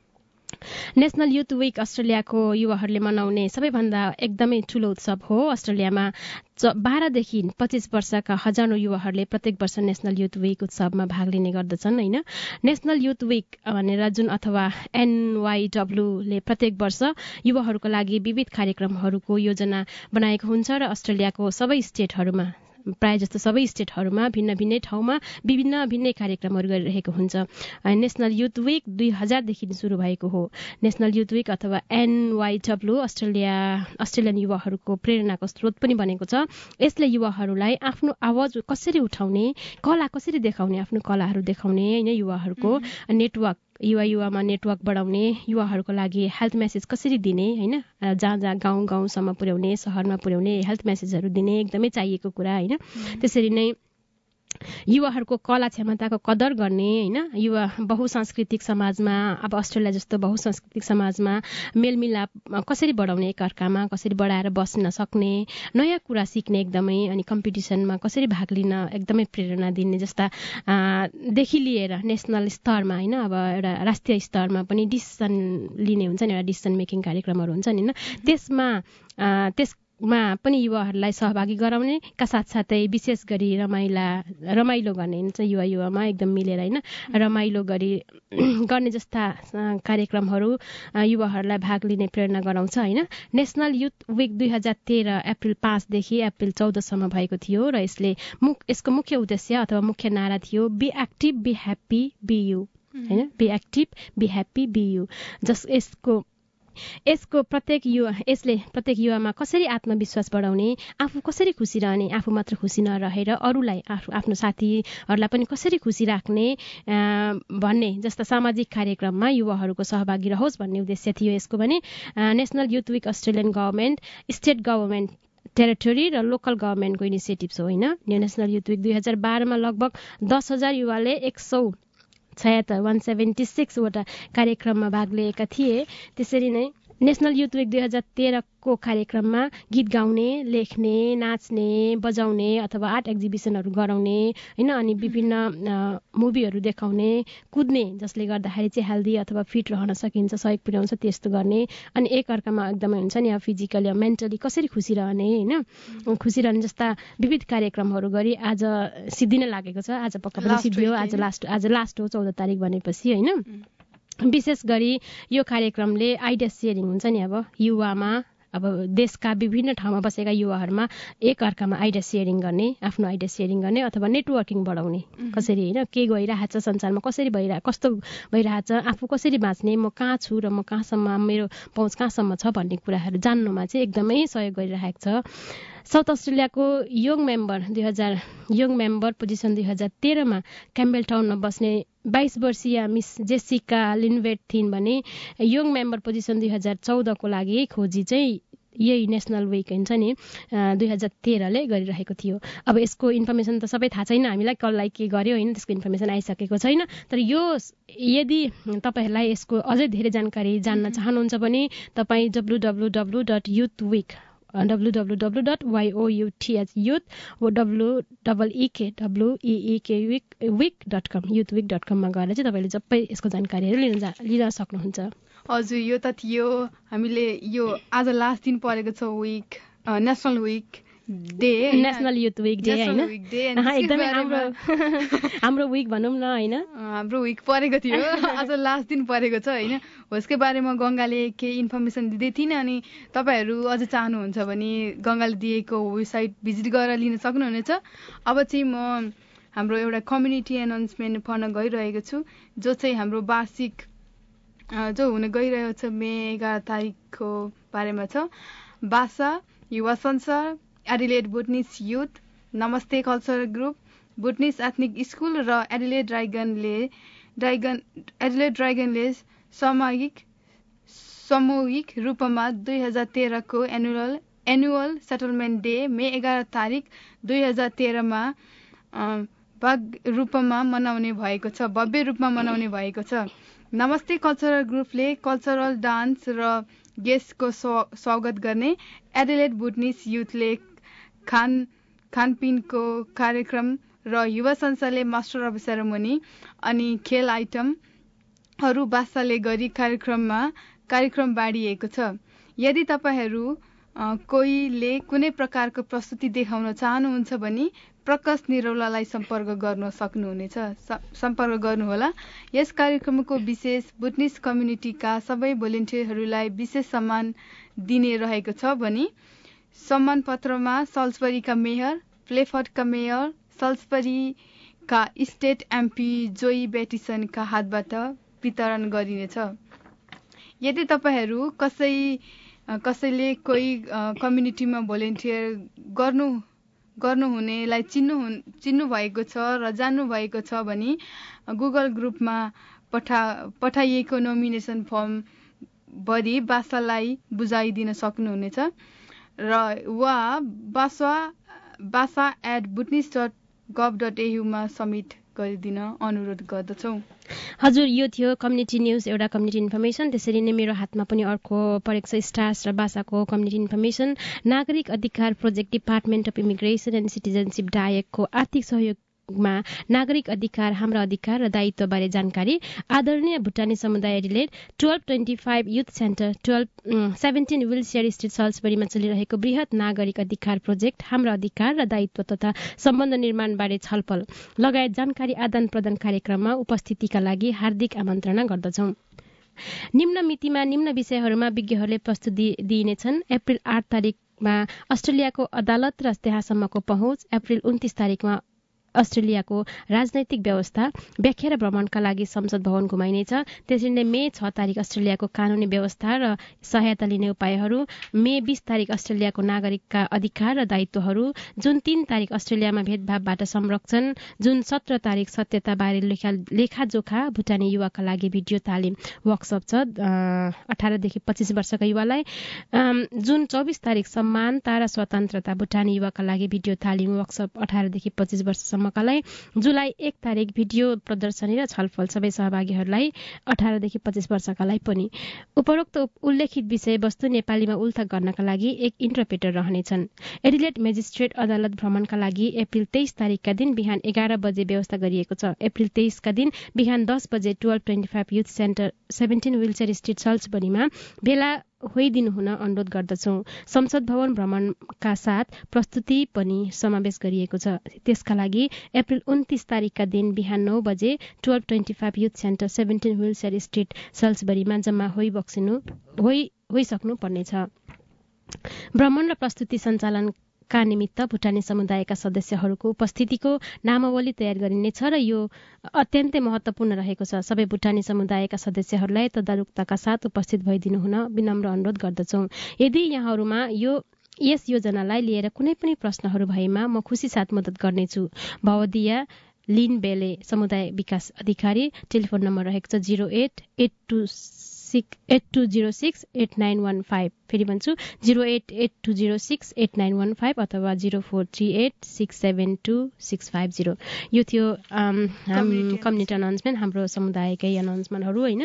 नेसनल युथ विक अस्ट्रेलियाको युवाहरूले मनाउने सबैभन्दा एकदमै ठुलो उत्सव हो। अस्ट्रेलियामा बाह्रदेखि पच्चिस वर्षका हजारौँ युवाहरूले प्रत्येक वर्ष नेसनल युथ विक उत्सवमा भाग लिने गर्दछन् होइन। नेसनल युथ विक भनेर जुन अथवा एनवाईडब्ल्यूले प्रत्येक वर्ष युवाहरूको लागि विविध कार्यक्रमहरूको योजना बनाएको हुन्छ र अस्ट्रेलियाको सबै स्टेटहरूमा प्रायः जस्तो सबै स्टेटहरूमा भिन्न भिन्नै ठाउँमा विभिन्न भिन्नै कार्यक्रमहरू गरिरहेको हुन्छ। नेसनल युथ विक दुई हजारदेखि सुरु भएको हो। नेसनल युथ विक अथवा एनवाईडब्ल्यू अस्ट्रेलिया अस्ट्रेलियन युवाहरूको प्रेरणाको स्रोत पनि बनेको छ। यसले युवाहरूलाई आफ्नो आवाज कसरी उठाउने, कला कसरी देखाउने, आफ्नो कलाहरू देखाउने होइन, युवाहरूको नेटवर्क युवा युवामा नेटवर्क बढाउने, युवाहरूको लागि हेल्थ मेसेज कसरी दिने होइन, जहाँ जहाँ गाउँ गाउँसम्म पुर्याउने, सहरमा पुर्याउने हेल्थ मेसेजहरू दिने एकदमै चाहिएको कुरा होइन। त्यसरी नै युवाहरूको कला क्षमताको कदर गर्ने होइन, युवा बहुसांस्कृतिक समाजमा अब अस्ट्रेलिया जस्तो बहुसांस्कृतिक समाजमा मेलमिलाप कसरी बढाउने, एकअर्कामा कसरी बढाएर बस्न सक्ने, नयाँ कुरा सिक्ने एकदमै, अनि कम्पिटिसनमा कसरी भाग लिन एकदमै प्रेरणा दिने जस्ता देखि लिएर नेसनल स्तरमा होइन, अब एउटा राष्ट्रिय स्तरमा पनि डिसिसन लिने हुन्छ नि, एउटा डिसिसन मेकिङ कार्यक्रमहरू हुन्छ नि होइन, त्यसमा त्यस मा पनि युवाहरूलाई सहभागी गराउनेका साथसाथै विशेष गरी रमाइला रमाइलो गर्ने हुन्छ, युवा युवामा एकदम मिलेर होइन रमाइलो गरी गर्ने जस्ता कार्यक्रमहरू युवाहरूलाई भाग लिने प्रेरणा गराउँछ होइन। नेसनल युथ विक दुई हजार तेह्र अप्रिल पाँचदेखि अप्रिल चौधसम्म भएको थियो र यसले मुख यसको मुख्य उद्देश्य अथवा मुख्य नारा थियो be active be happy be you होइन, be active be happy be you. जस यसको यसको प्रत्येक युवा यसले प्रत्येक युवामा कसरी आत्मविश्वास बढाउने, आफू कसरी खुसी रहने, आफू मात्र खुसी नरहेर अरूलाई आफू आफ्नो साथीहरूलाई पनि कसरी खुसी राख्ने भन्ने जस्ता सामाजिक कार्यक्रममा युवाहरूको सहभागी रहोस् भन्ने उद्देश्य थियो यसको भने। National youth week Australian government, state government, territory र लोकल गभर्मेन्टको इनिसिएटिभ्स हो होइन। नेसनल युथ विक दुई हजार बाह्रमा लगभग दस हजार युवाले एक सौ छयत्तर वान सेभेन्टी सिक्सवटा कार्यक्रममा भाग लिएका थिए। त्यसरी नै नेसनल युथ विक दुई हजार तेह्रको कार्यक्रममा गीत गाउने, लेख्ने, नाच्ने, बजाउने अथवा आर्ट एक्जिबिसनहरू गराउने होइन, अनि विभिन्न मुभीहरू देखाउने, कुद्ने जसले गर्दाखेरि चाहिँ हेल्दी अथवा फिट रहन सकिन्छ, सहयोग पुर्याउँछ त्यस्तो गर्ने, अनि एकअर्कामा एकदमै हुन्छ नि अब फिजिकली मेन्टली कसरी खुसी रहने होइन, खुसी रहने जस्ता विविध कार्यक्रमहरू गरी आज सिद्धिन लागेको छ। आज पक्का पनि सिद्धियो, आज लास्ट आज लास्ट हो चौध तारिक भनेपछि होइन। विशेष गरी यो कार्यक्रमले आइडिया सेयरिङ हुन्छ नि, अब युवामा अब देशका विभिन्न ठाउँमा बसेका युवाहरूमा एकअर्कामा आइडिया सेयरिङ गर्ने, आफ्नो आइडिया सेयरिङ गर्ने अथवा नेटवर्किङ बढाउने, कसरी होइन के गइरहेछ संसारमा, कसरी भइरह कस्तो भइरहेछ, आफू कसरी बाँच्ने, म कहाँ छु र म कहाँसम्म मेरो पहुँच कहाँसम्म छ भन्ने कुराहरू जान्नुमा चाहिँ एकदमै सहयोग गरिरहेको छ। साउथ अस्ट्रेलियाको यङ मेम्बर दुई हजार यङ मेम्बर पोजिसन दुई हजार तेह्रमा क्याम्बेल टाउनमा बस्ने बाइस वर्षीय मिस जेसिका लिन्वेट थिइन् भने यङ मेम्बर पोजिसन दुई हजार चौधको लागि खोजी चाहिँ यही नेसनल विक हुन्छ नि दुई हजार तेह्रले गरिरहेको थियो। अब यसको इन्फर्मेसन त सबै थाहा छैन हामीलाई, कसलाई के गर्यो होइन, त्यसको इन्फर्मेसन आइसकेको छैन। तर यो यदि तपाईँहरूलाई यसको अझै धेरै जानकारी जान्न चाहनुहुन्छ भने तपाईँ W W W dot youth week W W W dot Y O U T H youth W double E K W E E K week week dot com youth week dot कममा गएर चाहिँ तपाईँले सबै यसको जानकारीहरू लिन जा लिन सक्नुहुन्छ। हजुर, यो त थियो हामीले यो आज लास्ट दिन परेको छ week national week day, national youth week day होइन, एकदमै हाम्रो हाम्रो विक भनौँ न होइन, हाम्रो विक परेको थियो आज लास्ट दिन परेको छ होइन। हो यसकै बारेमा गङ्गाले केही इन्फर्मेसन दिँदै थिइन्, अनि तपाईँहरू अझ चाहनुहुन्छ भने गङ्गाले दिएको वेबसाइट भिजिट गरेर लिन सक्नुहुनेछ। अब चाहिँ म हाम्रो एउटा कम्युनिटी एनाउन्समेन्ट पढ्न गइरहेको छु, जो चाहिँ हाम्रो वार्षिक जो हुन गइरहेको छ मे एघार तारिकको बारेमा छ। भाषा Yuva Sansar, Adelaide Bhutanese youth, Namaste cultural group, Bhutanese ethnic school र एडिलेड ड्राइगनले ड्राइगन एडिलेड ड्राइगनले सामूहिक सामूहिक रूपमा दुई हजार तेह्रको annual annual settlement day May एघार तारिक दुई हजार तेह्रमा भव्य रूपमा मनाउने भएको छ भव्य रूपमा मनाउने भएको छ। नमस्ते कल्चरल ग्रुपले कल्चरल डान्स र गेस्टको स्वागत गर्ने, एडिलेड बुटनिस युथले खान खानपिनको कार्यक्रम र युवा संस्थाले मास्टर अफ सेरेमोनी अनि खेल आइटमहरू भाषाले गरी कार्यक्रममा कार्यक्रम बाँडिएको छ। यदि तपाईँहरू कोहीले कुनै प्रकारको प्रस्तुति देखाउन चाहनुहुन्छ भने प्रकाश निरौलालाई सम्पर्क गर्न सक्नुहुनेछ सम्पर्क गर्नुहोला। यस कार्यक्रमको विशेष बुटनिस कम्युनिटीका सबै भोलिन्टियरहरूलाई विशेष सम्मान दिने रहेको छ भने सम्मान पत्रमा सल्सबरीका मेयर प्लेफर्डका मेयर सल्सबरीका स्टेट एमपी जोई बेटिसनका हातबाट वितरण गरिनेछ। यदि तपाईँहरू कसै कसैले कोही कम्युनिटीमा भोलिन्टियर गर्नु गर्नुहुनेलाई चिन्नु चिन्नु भएको छ र जान्नु भएको छ भने गुगल ग्रुपमा पठा पठाइएको नोमिनेसन फर्म भरि बासालाई बुझाइदिन सक्नुहुनेछ र वा bassa bassa at Bhutanese dot gov dot एयुमा सब्मिट गरिदिन अनुरोध गर्दछौँ। हजुर, यो थियो कम्युनिटी न्युज, एउटा कम्युनिटी इन्फर्मेसन। त्यसरी नै मेरो हातमा पनि अर्को परेको छ स्टार्स र बासाको कम्युनिटी इन्फर्मेसन। नागरिक अधिकार project department of immigration and citizenship डायकको आर्थिक सहयोग मा नागरिक अधिकार हाम्रा अधिकार र दायित्व बारे जानकारी। आदरणीय भुटानी समुदाय Adelaide twelve twenty five youth centre twelve seventeen Wiltshire street सल्सबरीमा चलिरहेको बृहत नागरिक अधिकार प्रोजेक्ट हाम्रा अधिकार र दायित्व तथा सम्बन्ध निर्माण बारे छलफल लगायत जानकारी आदान प्रदान कार्यक्रममा उपस्थितिका लागि हार्दिक आमन्त्रणा गर्दछौँ। निम्न मितिमा निम्न विषयहरूमा विज्ञहरूले प्रस्तुति दिइनेछन्। अप्रिल आठ तारिकमा अस्ट्रेलियाको अदालत र त्यहाँसम्मको पहुँच। अप्रिल उन्तिस तारिकमा अस्ट्रेलियाको राजनैतिक व्यवस्था व्याख्या र भ्रमणका लागि संसद भवन घुमाइनेछ। त्यसरी नै मे छ तारिक अस्ट्रेलियाको कानूनी व्यवस्था र सहायता लिने उपायहरू। मे बीस तारिक अस्ट्रेलियाको नागरिकका अधिकार र दायित्वहरू। जुन तीन तारिक अस्ट्रेलियामा भेदभावबाट संरक्षण। जुन सत्र तारिक सत्यताबारे लेखा लेखाजोखा भुटानी युवाका लागि भिडियो तालिम वर्कसप छ अठारदेखि पच्चिस वर्षका युवालाई। जुन चौबिस तारिक समानता र स्वतन्त्रता भुटानी युवाका लागि भिडियो तालिम वर्कसप अठारदेखि पच्चिस वर्षसम्म लाई। जुलाई एक तारिक भिडियो प्रदर्शनी र छलफल सबै सहभागीहरूलाई अठारदेखि पच्चिस वर्षकालाई पनि। उपरोक्त उल्लेखित विषयवस्तु नेपालीमा उल्था गर्नका लागि एक इन्टरप्रेटर रहनेछन्। एडिलेड मेजिस्ट्रेट अदालत भ्रमणका लागि अप्रिल तेइस तारिकका दिन बिहान एघार बजे व्यवस्था गरिएको छ। अप्रिल तेइसका दिन बिहान दस बजे twelve twenty five youth centre seventeen Wiltshire street सल्सबरीमा भेला होइदिनु हुन अनुरोध गर्दछौँ। संसद भवन भ्रमणका साथ प्रस्तुति पनि समावेश गरिएको छ। त्यसका लागि अप्रिल उन्तिस तारिकका दिन बिहान नौ बजे twelve twenty five youth centre seventeen Wiltshire street सल्सबरीमा जम्मा होइ बक्सिनु होइ होइसक्नु पर्नेछ। भ्रमण र प्रस्तुति सञ्चालन का निमित्त भुटानी समुदायका सदस्यहरूको उपस्थितिको नामावली तयार गरिनेछ र यो अत्यन्तै महत्वपूर्ण रहेको छ। सबै भुटानी समुदायका सदस्यहरूलाई तदारुकताका साथ उपस्थित भइदिनु हुन विनम्र अनुरोध गर्दछौँ। यदि यहाँहरूमा यो यस योजनालाई लिएर कुनै पनि प्रश्नहरू भएमा म खुसी साथ मद्दत गर्नेछु। भवदिया लिन बेले समुदाय विकास अधिकारी। टेलिफोन नम्बर रहेको छ zero eight eight two eight two zero six eight nine one five. फेरि भन्छु zero eight eight two zero six eight nine one five अथवा zero four three eight six seven two six five zero. यो थियो community announcement, हाम्रो समुदायकै अनाउन्समेन्टहरू होइन।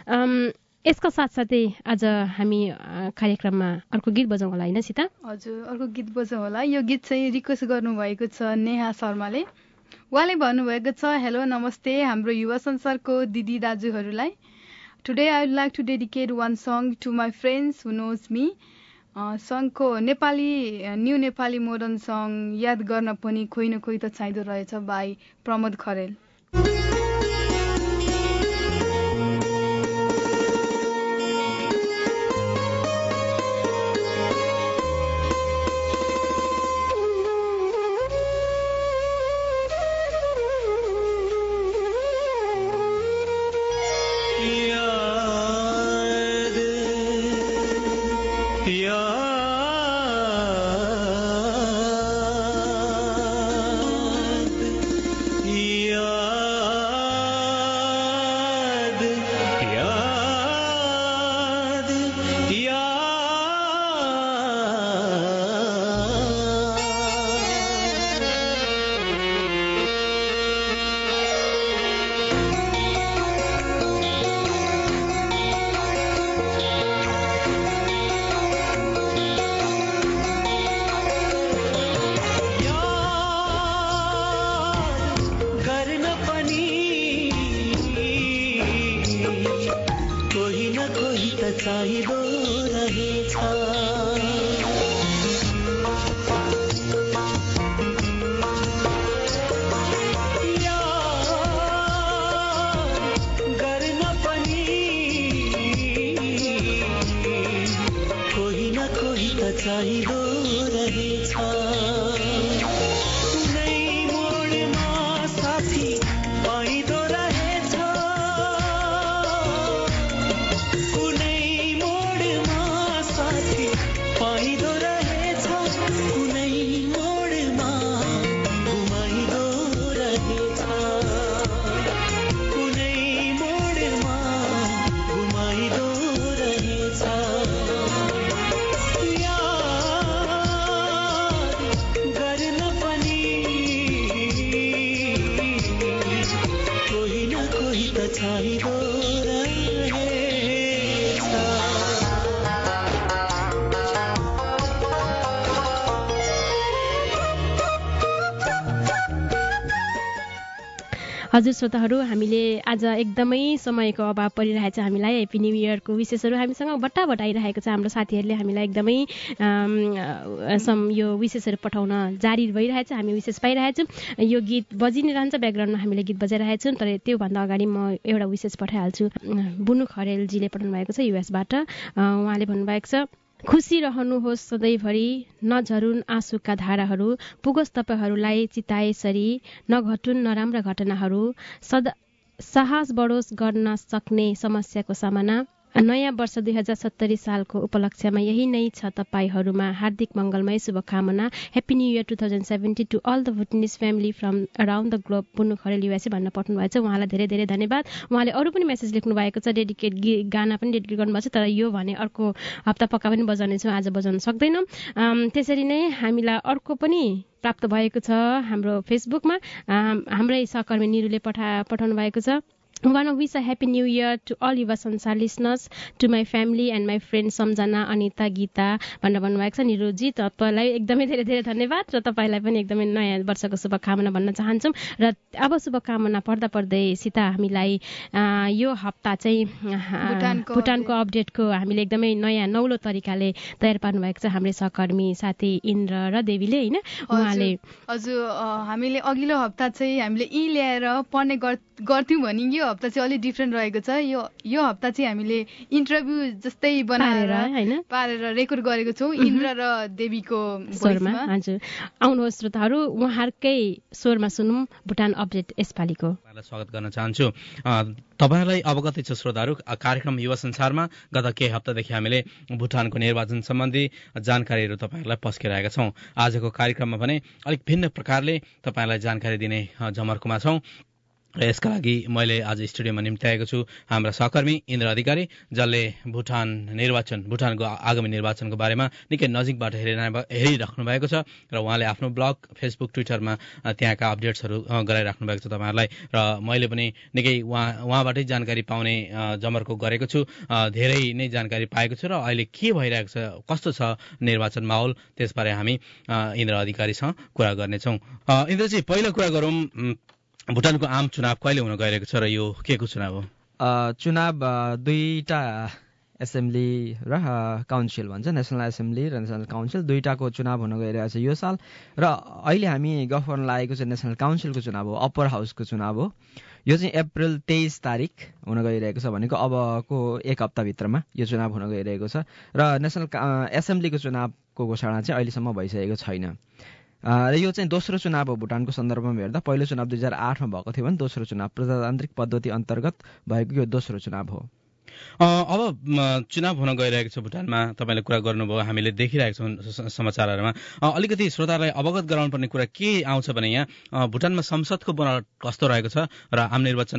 यसका साथसाथै आज हामी कार्यक्रममा अर्को गीत बजाउँ होला होइन सीता? हजुर, अर्को गीत बजाउँ होला। यो गीत चाहिँ रिक्वेस्ट गर्नुभएको छ नेहा शर्माले। उहाँले भन्नुभएको छ, हेलो नमस्ते हाम्रो युवा संसारको दिदी दाजुहरूलाई। Today I would like to dedicate one song to my friends who knows me. सङ्गको Nepali new Nepali modern song याद गर्न पनि खोइ न खोइ त चाहिँदो रहेछ बाई प्रमोद खरेल। हजुर श्रोताहरू, हामीले आज एकदमै समयको अभाव परिरहेछ हामीलाई। ह्याप्पी न्यू इयरको विशेषहरू हामीसँग बट्टाबट आइरहेको छ। हाम्रो साथीहरूले हामीलाई एकदमै सम यो विशेषहरू पठाउन जारी भइरहेछ, हामी विशेष पाइरहेछौँ। यो गीत बजि नै रहन्छ, ब्याकग्राउन्डमा हामीले गीत बजाइरहेछौँ। तर त्योभन्दा अगाडि म एउटा विशेष पठाइहाल्छु। बुनु खरेलजीले पठाउनु भएको छ युएसबाट। उहाँले भन्नुभएको छ, खुसी रहनुहोस् सधैँभरि, नझरुन् आँसुका धाराहरू, पुगोस् तपाईँहरूलाई चिताएसरी, नघटुन् नराम्रा घटनाहरू, सदा साहस बढोस् गर्न सक्ने समस्याको सामना। नयाँ वर्ष दुई हजार सत्तरी सालको उपलक्ष्यमा यही नै छ तपाईँहरूमा हार्दिक मङ्गलमय शुभकामना। Happy new year two thousand seventy two all the Bhutanese family from around the globe. Bunu Kharel USA भन्न पठाउनु भएको छ। उहाँलाई धेरै धेरै धन्यवाद। उहाँले अरू पनि मेसेज लेख्नु भएको छ, डेडिकेट गी गाना पनि डेडिकेट गर्नुभएको छ। तर यो भने अर्को हप्ता पक्का पनि बजाउनेछौँ, आज बजाउन सक्दैनौँ। त्यसरी नै हामीलाई अर्को पनि प्राप्त भएको छ हाम्रो फेसबुकमा। हाम्रै सहकर्मी निरुले पठा पठाउनु भएको छ। One of wish a happy new year to all Yuva Sansar listeners, to my family and my friends Samjana, Anita, Gita भनेर भन्नुभएको छ। निरुजी, तपाईँलाई एकदमै धेरै धेरै धन्यवाद र तपाईँलाई पनि एकदमै नयाँ वर्षको शुभकामना भन्न चाहन्छौँ। र अब शुभकामना पढ्दा पढ्दै सीता हामीलाई यो हप्ता चाहिँ भुटानको अपडेटको हामीले एकदमै नयाँ नौलो तरिकाले तयार पार्नु भएको छ हाम्रै सहकर्मी साथी इन्द्र र देवीले, होइन? उहाँले हजुर हामीले अघिल्लो हप्ता चाहिँ हामीले यी ल्याएर पढ्ने गर्थ्यौँ भने यो हप्ता चाहिँ अलिक डिफ्रेन्ट रहेको छ। यो यो हप्ता चाहिँ हामीले इन्टरभ्यू जस्तै बनाएर होइन पारेर रेकर्ड गरेको छौँ इन्द्र र देवीको स्वरमा। हजुर, आउनुहोस् श्रोताहरू, उहाँहरूकै स्वरमा सुनौँ भुटान अपडेट यसपालिको। स्वागत गर्न चाहन्छु। तपाईँहरूलाई अवगतै छ श्रोताहरू, कार्यक्रम युवा संसारमा गत केही हप्तादेखि हामीले भुटानको निर्वाचन सम्बन्धी जानकारीहरू तपाईँहरूलाई पस्किरहेका छौँ। आजको कार्यक्रममा भने अलिक भिन्न प्रकारले तपाईँहरूलाई जानकारी दिने जमर्कोमा छौँ। र यसका लागि मैले आज स्टुडियोमा निम्त्याएको छु हाम्रा सहकर्मी इन्द्र अधिकारी, जसले भुटान निर्वाचन भुटानको आगामी निर्वाचनको बारेमा निकै नजिकबाट हेरिराख्नु भएको छ र उहाँले आफ्नो ब्लग, फेसबुक, ट्विटरमा त्यहाँका अपडेट्सहरू गराइराख्नु भएको छ तपाईँहरूलाई। र मैले पनि निकै उहाँ उहाँबाटै जानकारी पाउने जमर्को गरेको छु। धेरै नै जानकारी पाएको छु र अहिले के भइरहेको छ, कस्तो छ निर्वाचन माहौल, त्यसबारे हामी इन्द्र अधिकारीसँग कुरा गर्नेछौँ। इन्द्रजी, पहिलो कुरा गरौँ, भुटानको आम चुनाव कहिले हुन गइरहेको छ र यो के को चुनाव हो? चुनाव दुईटा एसेम्ब्ली र काउन्सिल भन्छ, नेसनल एसेम्ब्ली र नेसनल काउन्सिल, दुईटाको चुनाव हुन गइरहेको छ यो साल। र अहिले हामी गफ गर्न लागेको चाहिँ नेसनल काउन्सिलको चुनाव हो, अप्पर हाउसको चुनाव हो। यो चाहिँ अप्रिल तेइस तारिक हुन गइरहेको छ, भनेको अबको एक हप्ताभित्रमा यो चुनाव हुन गइरहेको छ। र नेसनल एसेम्ब्लीको चुनावको घोषणा चाहिँ अहिलेसम्म भइसकेको छैन। र यो चाहिँ दोस्रो चुनाव हो भुटानको सन्दर्भमा हेर्दा। पहिलो चुनाव दुई हजार आठमा भएको थियो भने दोस्रो चुनाव प्रजातान्त्रिक पद्धति अन्तर्गत भएको यो दोस्रो चुनाव हो। अब चुनाव हुन गइरहेको छ भुटानमा, तपाईँले कुरा गर्नुभयो, हामीले देखिरहेको छौँ समाचारहरूमा। अलिकति श्रोताहरूलाई अवगत गराउनु पर्ने कुरा के आउँछ भने यहाँ भुटानमा संसदको बनावट कस्तो रहेको छ र आम निर्वाचन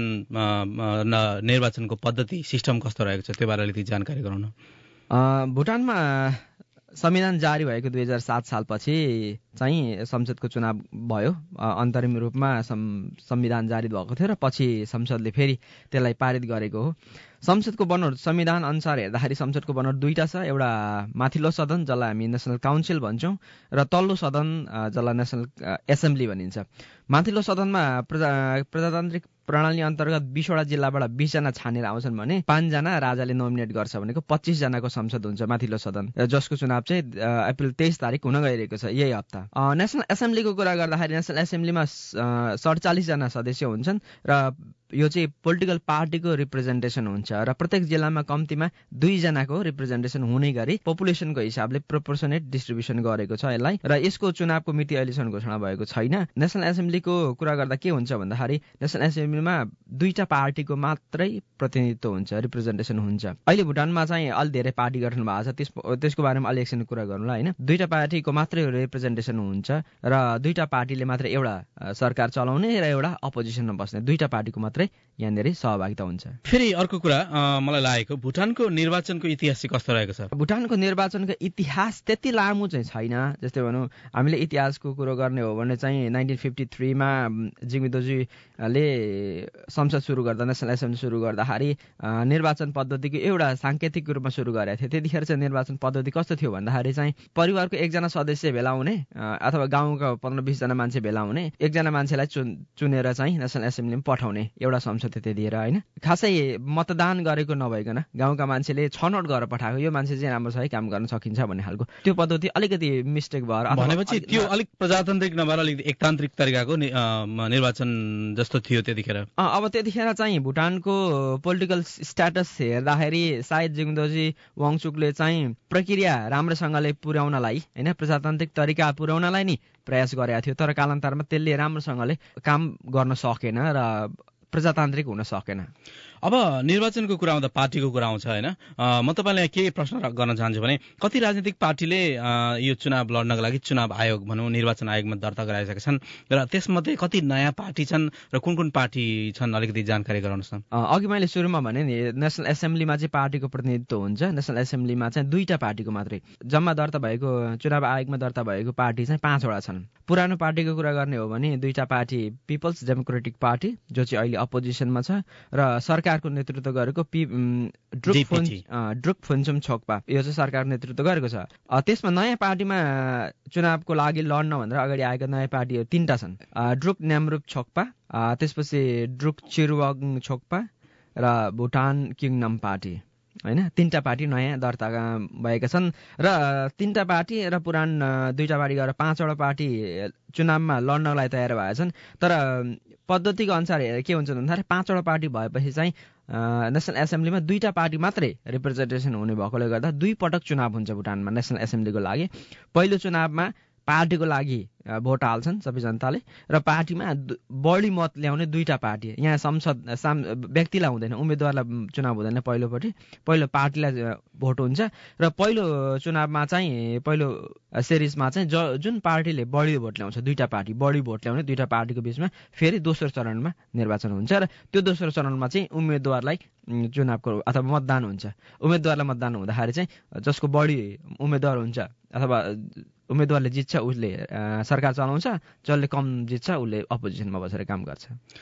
निर्वाचनको पद्धति सिस्टम कस्तो रहेको छ, त्यो बारे अलिकति जानकारी गराउनु। भुटानमा संविधान जारी भएको दुई हजार सात सालपछि चाहिँ संसदको चुनाव भयो। अन्तरिम रूपमा संविधान जारी भएको थियो र पछि संसदले फेरि त्यसलाई पारित गरेको हो। संसदको बनोट संविधान अनुसार हेर्दाखेरि संसदको बनोट दुईटा छ। एउटा माथिल्लो सदन जसलाई हामी नेसनल काउन्सिल भन्छौँ र तल्लो सदन जसलाई नेसनल एसेम्ब्ली भनिन्छ। माथिल्लो सदनमा प्रजा प्रजातान्त्रिक प्रणाली अन्तर्गत बीसवटा जिल्लाबाट बीसजना छानेर आउँछन् भने पाँचजना राजाले नोमिनेट गर्छ, भनेको पच्चिसजनाको संसद हुन्छ माथिल्लो सदन, जसको चुनाव चाहिँ अप्रिल तेइस तारिक हुन गइरहेको छ यही हप्ता। नेसनल एसेम्ब्लीको कुरा गर्दाखेरि नेसनल एसेम्ब्लीमा सडचालिसजना सदस्य हुन्छन् र यो चाहिँ पोलिटिकल पार्टीको रिप्रेजेन्टेसन हुन्छ र प्रत्येक जिल्लामा कम्तीमा दुईजनाको रिप्रेजेन्टेसन हुने गरी पपुलेसनको हिसाबले प्रोपोर्सनेट डिस्ट्रिब्युसन गरेको छ यसलाई। र यसको चुनावको मिति अहिलेसम्म घोषणा भएको छैन। नेसनल एसेम्ब्लीको कुरा गर्दा के हुन्छ भन्दाखेरि नेसनल एसेम्ब्लीमा दुईटा पार्टीको मात्रै प्रतिनिधित्व हुन्छ, रिप्रेजेन्टेसन हुन्छ। अहिले भुटानमा चाहिँ अलि धेरै पार्टी गठन भएको छ, त्यस त्यसको बारेमा अलि एकछिन कुरा गरौँला, होइन? दुईटा पार्टीको मात्रै रिप्रेजेन्टेसन हुन्छ र दुईटा पार्टीले मात्रै एउटा सरकार चलाउने र एउटा अपोजिसनमा बस्ने, दुईटा पार्टीको मात्रै मात्रै यहाँनिर सहभागिता हुन्छ। फेरि अर्को कुरा अ, मलाई लागेको भुटानको निर्वाचनको इतिहास चाहिँ कस्तो रहेको छ? भुटानको निर्वाचनको इतिहास त्यति लामो चाहिँ छैन। जस्तै भनौँ हामीले इतिहासको कुरो गर्ने हो भने चाहिँ नाइन्टिन फिफ्टी थ्रीमा जिग्मेदोजीले संसद सुरु गर्दा नेसनल एसेम्ब्ली सुरु गर्दाखेरि अ, निर्वाचन पद्धतिको एउटा साङ्केतिक रूपमा सुरु गरेका थिए। त्यतिखेर चाहिँ निर्वाचन पद्धति कस्तो थियो भन्दाखेरि चाहिँ परिवारको एकजना सदस्य भेला हुने अ, अथवा गाउँका पन्ध्र बिसजना मान्छे भेला हुने, एकजना मान्छेलाई चुन चुनेर चाहिँ नेसनल एसेम्ब्लीमा पठाउने एउटा संसद थियो त्यतिखेर होइन। खासै मतदान गरेको नभइकन गाउँका मान्छेले छनौट गरेर पठाएको यो मान्छे चाहिँ राम्रो छ है, काम गर्न सकिन्छ भन्ने खालको त्यो पद्धति अलिकति मिस्टेक भएर अथवा भनेपछि अलि- त्यो अलिक प्रजातान्त्रिक नभएर अलिक एकतान्त्रिक तरिकाको नि- अ, म- निर्वाचन जस्तो थियो त्यतिखेर। अँ, अब त्यतिखेर चाहिँ भुटानको पोलिटिकल स्ट्याटस हेर्दाखेरि सायद जिग्मेदोजी वाङचुकले चाहिँ प्रक्रिया राम्रोसँगले पुर्याउनलाई होइन प्रजातान्त्रिक तरिका पुर्याउनलाई नि प्रयास गरेका थियो, तर कालान्तरमा त्यसले राम्रोसँगले काम गर्न सकेन र प्रजातान्त्रिक हुन सकेन। अब निर्वाचनको कुरा आउँदा पार्टीको कुरा आउँछ होइन। अ, म तपाईँलाई के प्रश्न र- गर्न चाहन्छु भने कति राजनीतिक पार्टीले अ, यो चुनाव लड्नको लागि चुनाव आयोग भनौँ निर्वाचन आयोगमा दर्ता गराइसकेका छन् र त्यसमध्ये कति नयाँ पार्टी छन् र कुन कुन पार्टी छन् अलिकति जानकारी गराउनुहोस् न। अ, अघि मैले सुरुमा भने नि नेसनल एसेम्ब्लीमा चाहिँ पार्टीको प्रतिनिधित्व हुन्छ। नेसनल एसेम्ब्लीमा चाहिँ दुईटा पार्टीको मात्रै जम्मा दर्ता भएको चुनाव आयोगमा दर्ता भएको पार्टी चाहिँ पाँचवटा छन्। पुरानो पार्टीको कुरा गर्ने हो भने दुईटा पार्टी पिपल्स डेमोक्रेटिक पार्टी जो चाहिँ अहिले अपोजिसनमा छ र सरकारको नेतृत्व गरेको पि उम्, ड्रुक फुन डिपिटी। अ, ड्रुक फुन्चुम छोक्पा यो चाहिँ सरकारको नेतृत्व गरेको छ। अ, त्यसमा नयाँ पार्टीमा चुनावको लागि लड्न भनेर अगाडि आएका नयाँ पार्टीहरू तिनवटा छन्। अ, ड्रुक न्यामरुप छोक्पा, अ, त्यसपछि ड्रुक चिरुवाङ छोक्पा र भुटान किङनम पार्टी होइन। तिनवटा पार्टी नयाँ दर्ता भएका छन् र तिनवटा पार्टी र पुरान अ, दुईटा पार्टी गरेर पाँचवटा पार्टी चुनावमा लड्नलाई तयार भएका छन्। तर पद्धतिको अनुसार हेरेर के हुन्छ भन्दाखेरि पाँचवटा पार्टी भएपछि चाहिँ अ, नेसनल एसेम्ब्लीमा दुईटा पार्टी मात्रै रिप्रेजेन्टेसन हुने भएकोले गर्दा दुई पटक चुनाव हुन्छ भुटानमा नेसनल एसेम्ब्लीको लागि। पहिलो चुनावमा पार्टीको लागि अ, भोट हाल्छन् सबै जनताले र पार्टीमा दु- बढी मत ल्याउने दुईटा पार्टी यहाँ संसद साम व्यक्तिलाई हुँदैन, उम्मेदवारलाई चुनाव हुँदैन। पहिलोपट्टि पहिलो पार्टीलाई अ, भोट हुन्छ र पहिलो चुनावमा चाहिँ पहिलो अ, सिरिजमा चाहिँ ज जुन पार्टीले बढी भोट ल्याउँछ दुईटा पार्टी बढी भोट ल्याउने दुईटा पार्टीको बिचमा फेरि दोस्रो चरणमा निर्वाचन हुन्छ र त्यो दोस्रो चरणमा चाहिँ उम्मेदवारलाई उम्, चुनावको अथवा मतदान हुन्छ। उम्मेदवारलाई मतदान हुँदाखेरि चाहिँ जसको बढी उम्मेदवार हुन्छ अथवा उम्मेदवारले जित्छ उसले अ, सरकार चलाउँछ, जसले कम जित्छ उसले अपोजिसनमा बसेर काम गर्छ।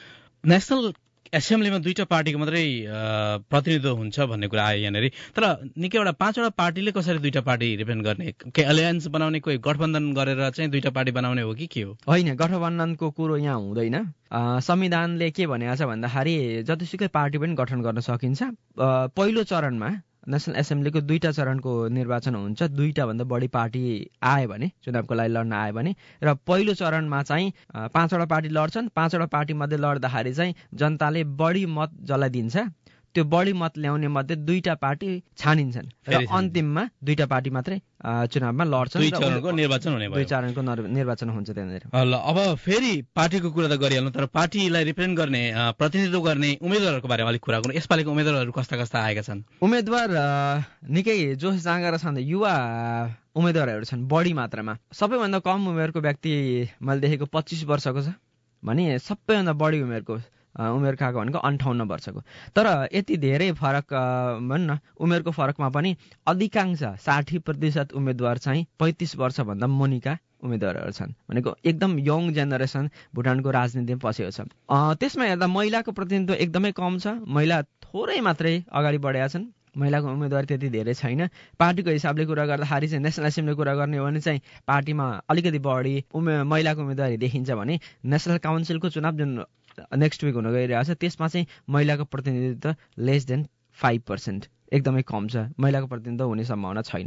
नेसनल एसेम्ब्लीमा दुईटा पार्टीको मात्रै अ, प्रतिनिधित्व हुन्छ भन्ने कुरा आयो यहाँनिर। तर निकैवटा पाँचवटा पार्टीले कसरी दुईटा पार्टी रिप्रेजेन्ट गर्ने, केही एलियन्स बनाउने, कोही गठबन्धन गरेर चाहिँ दुईटा पार्टी बनाउने हो कि के हो? होइन, गठबन्धनको कुरो यहाँ हुँदैन। अ, संविधानले के भनेको छ भन्दाखेरि जतिसुकै पार्टी पनि गठन गर्न सकिन्छ। अ, पहिलो चरणमा नेसनल एसेम्ब्लीको दुईटा चरणको निर्वाचन हुन्छ। दुईटा भन्दा बढी पार्टी आयो भने चुनावको लागि लड्न आयो भने र पहिलो चरणमा चाहिँ अ, पाँचवटा पार्टी लड्छन्। पाँचवटा पार्टी मध्ये लड्दाखेरि चाहिँ जनताले बढी मत जसलाई दिन्छ त्यो बढी मत ल्याउने मध्ये दुईटा पार्टी छानिन्छन् र फेरि छानिन्छन्। अन्तिममा दुईटा पार्टी मात्रै अ, चुनावमा लड्छन् दुई र चरणको उनी- निर्वाचन हुने दुई भयो। चरणको नर- निर्वाचन हुन्छ त्यहाँनिर। ल अब फेरि पार्टीको कुरा त गरिहाल्नु, तर पार्टीलाई रिप्रेजेन्ट गर्ने अ, प्रतिनिधित्व गर्ने उम्मेदवारहरूको बारेमा अलिक कुरा गर्नु। यसपालिको उम्मेदवारहरू कस्ता कस्ता आएका छन्? उम्मेदवार अ, निकै जोस जाँगर छन्। युवा उम्मेदवारहरू छन् बढी मात्रामा। सबैभन्दा कम उमेरको व्यक्ति मैले देखेको पच्चिस वर्षको छ भने सबैभन्दा बढी उमेरको अ, उमेर खाएको भनेको अन्ठाउन्न वर्षको। तर यति धेरै फरक अ, भनौँ न उमेरको फरकमा पनि अधिकांश साठी प्रतिशत उम्मेदवार चाहिँ पैँतिस वर्षभन्दा मुनिका उम्मेदवारहरू छन्। भनेको एकदम यङ जेनेरेसन भुटानको राजनीतिमा पसेको छ। अ, त्यसमा हेर्दा महिलाको प्रतिनिधित्व एकदमै कम छ। महिला थोरै मात्रै अगाडि बढेका छन्। महिलाको उम्मेदवार त्यति धेरै छैन। पार्टीको हिसाबले कुरा गर्दाखेरि चाहिँ नेसनल एसेम्ब्लीको कुरा गर्ने हो भने चाहिँ पार्टीमा अलिकति बढी उमे महिलाको उम्मेदवारी देखिन्छ भने नेसनल काउन्सिलको चुनाव जुन नेक्स्ट विक हुन गइरहेको छ त्यसमा चाहिँ महिलाको प्रतिनिधित्व लेस देन फाइभ पर्सेन्ट एकदमै कम छ। महिलाको प्रतिनिधित्व हुने सम्भावना छैन।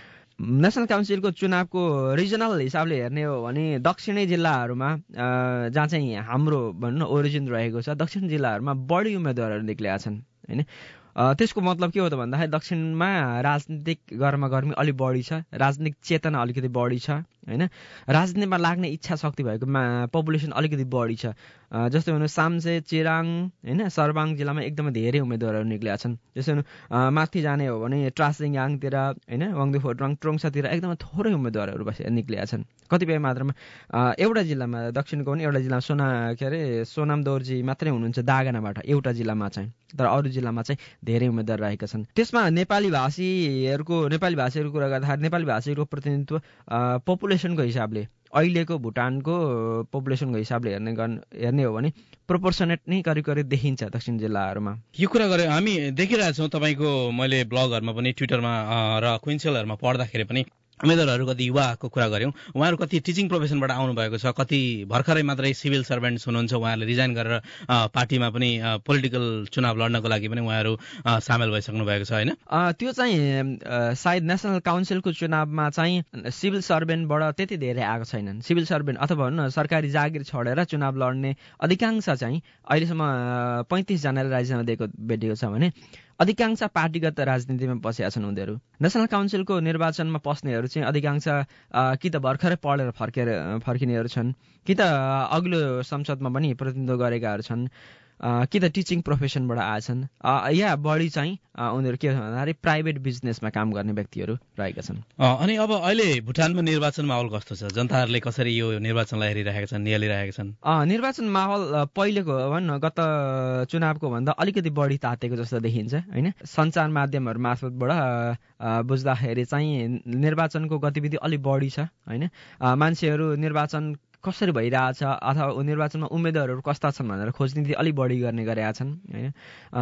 नेसनल काउन्सिलको चुनावको रिजनल हिसाबले हेर्ने हो भने दक्षिणी जिल्लाहरूमा अ, जहाँ चाहिँ हाम्रो भनौँ न ओरिजिन रहेको छ दक्षिण जिल्लाहरूमा बढी उम्मेदवारहरू निक्लेका छन् होइन। त्यसको मतलब के हो त भन्दाखेरि दक्षिणमा राजनीतिक गर्मागर्मी अलिक बढी छ, राजनीतिक चेतना अलिकति बढी छ होइन, राजनीतिमा लाग्ने इच्छा शक्ति भएको पपुलेसन अलिकति बढी छ। जस्तै हुनु साम्चे, चिराङ होइन, सर्बाङ जिल्लामा एकदमै धेरै उम्मेदवारहरू निक्लेका छन्। जस्तै हुनु माथि जाने हो भने ट्रासिङयाङतिर होइन, वाङदुफोटाङ, ट्रोङसातिर एकदमै थोरै उम्मेदवारहरू बसे निक्लेका छन्। कतिपय मात्रामा एउटा जिल्लामा दक्षिणको पनि एउटा जिल्लामा सोना के अरे सोनाम दोर्जी मात्रै हुनुहुन्छ दागानाबाट एउटा जिल्लामा चाहिँ, तर अरू जिल्लामा चाहिँ धेरै उम्मेदवार रहेका छन्। त्यसमा नेपाली भाषीहरूको नेपाली भाषीहरूको कुरा गर्दाखेरि नेपाली भाषीहरूको प्रतिनिधित्व पपुलेसनको हिसाबले अहिलेको भुटानको पपुलेसनको हिसाबले हेर्ने हेर्ने हो भने प्रोपोर्सनेट नै करिब करिब देखिन्छ दक्षिण जिल्लाहरूमा। यो कुरा गरे हामी देखिरहेछौँ तपाईँको मैले ब्लगहरूमा पनि ट्विटरमा र क्विन्सेलहरूमा पढ्दाखेरि पनि उम्मेदवारहरू कति युवाको कुरा गऱ्यौँ, उहाँहरू कति टिचिङ प्रोफेसनबाट आउनुभएको छ, कति भर्खरै मात्रै सिभिल सर्भेन्ट्स हुनुहुन्छ, उहाँहरूले रिजाइन गरेर पार्टीमा पनि पोलिटिकल चुनाव लड्नको लागि पनि उहाँहरू सामेल भइसक्नु भएको छ होइन। त्यो चाहिँ सायद नेसनल काउन्सिलको चुनावमा चाहिँ सिभिल सर्भेन्टबाट त्यति धेरै आएको छैनन्। सिभिल सर्भेन्ट अथवा भनौँ न सरकारी जागिर छोडेर चुनाव लड्ने अधिकांश चाहिँ अहिलेसम्म पैँतिसजनाले राजीनामा दिएको भेटिएको छ भने अधिकांश पार्टीगत राजनीतिमा पसेका छन् उनीहरू। नेसनल काउन्सिलको निर्वाचनमा पस्नेहरू चाहिँ अधिकांश कि त भर्खरै पढेर फर्केर फर्किनेहरू छन्, कि त अघिल्लो संसदमा पनि प्रतिनिधित्व गरेकाहरू छन्, कि त टिचिङ प्रोफेसनबाट आएछन्, या बढी चाहिँ उनीहरू के भन्दाखेरि प्राइभेट बिजनेसमा काम गर्ने व्यक्तिहरू रहेका छन्। अनि अब अहिले भुटानमा निर्वाचन माहौल कस्तो छ, जनताहरूले कसरी यो निर्वाचनलाई हेरिरहेका छन्, निहालिरहेका छन्? निर्वाचन माहौल पहिलेको भन्न गत चुनावको भन्दा अलिकति बढी तातेको जस्तो देखिन्छ होइन। सञ्चार माध्यमहरू मार्फतबाट बुझ्दाखेरि चाहिँ निर्वाचनको गतिविधि अलिक बढी छ होइन। मान्छेहरू निर्वाचन कसरी भइरहेछ अथवा निर्वाचनमा उम्मेदवारहरू कस्ता छन् भनेर खोजनीति अलिक बढी गर्ने गरेका छन् होइन।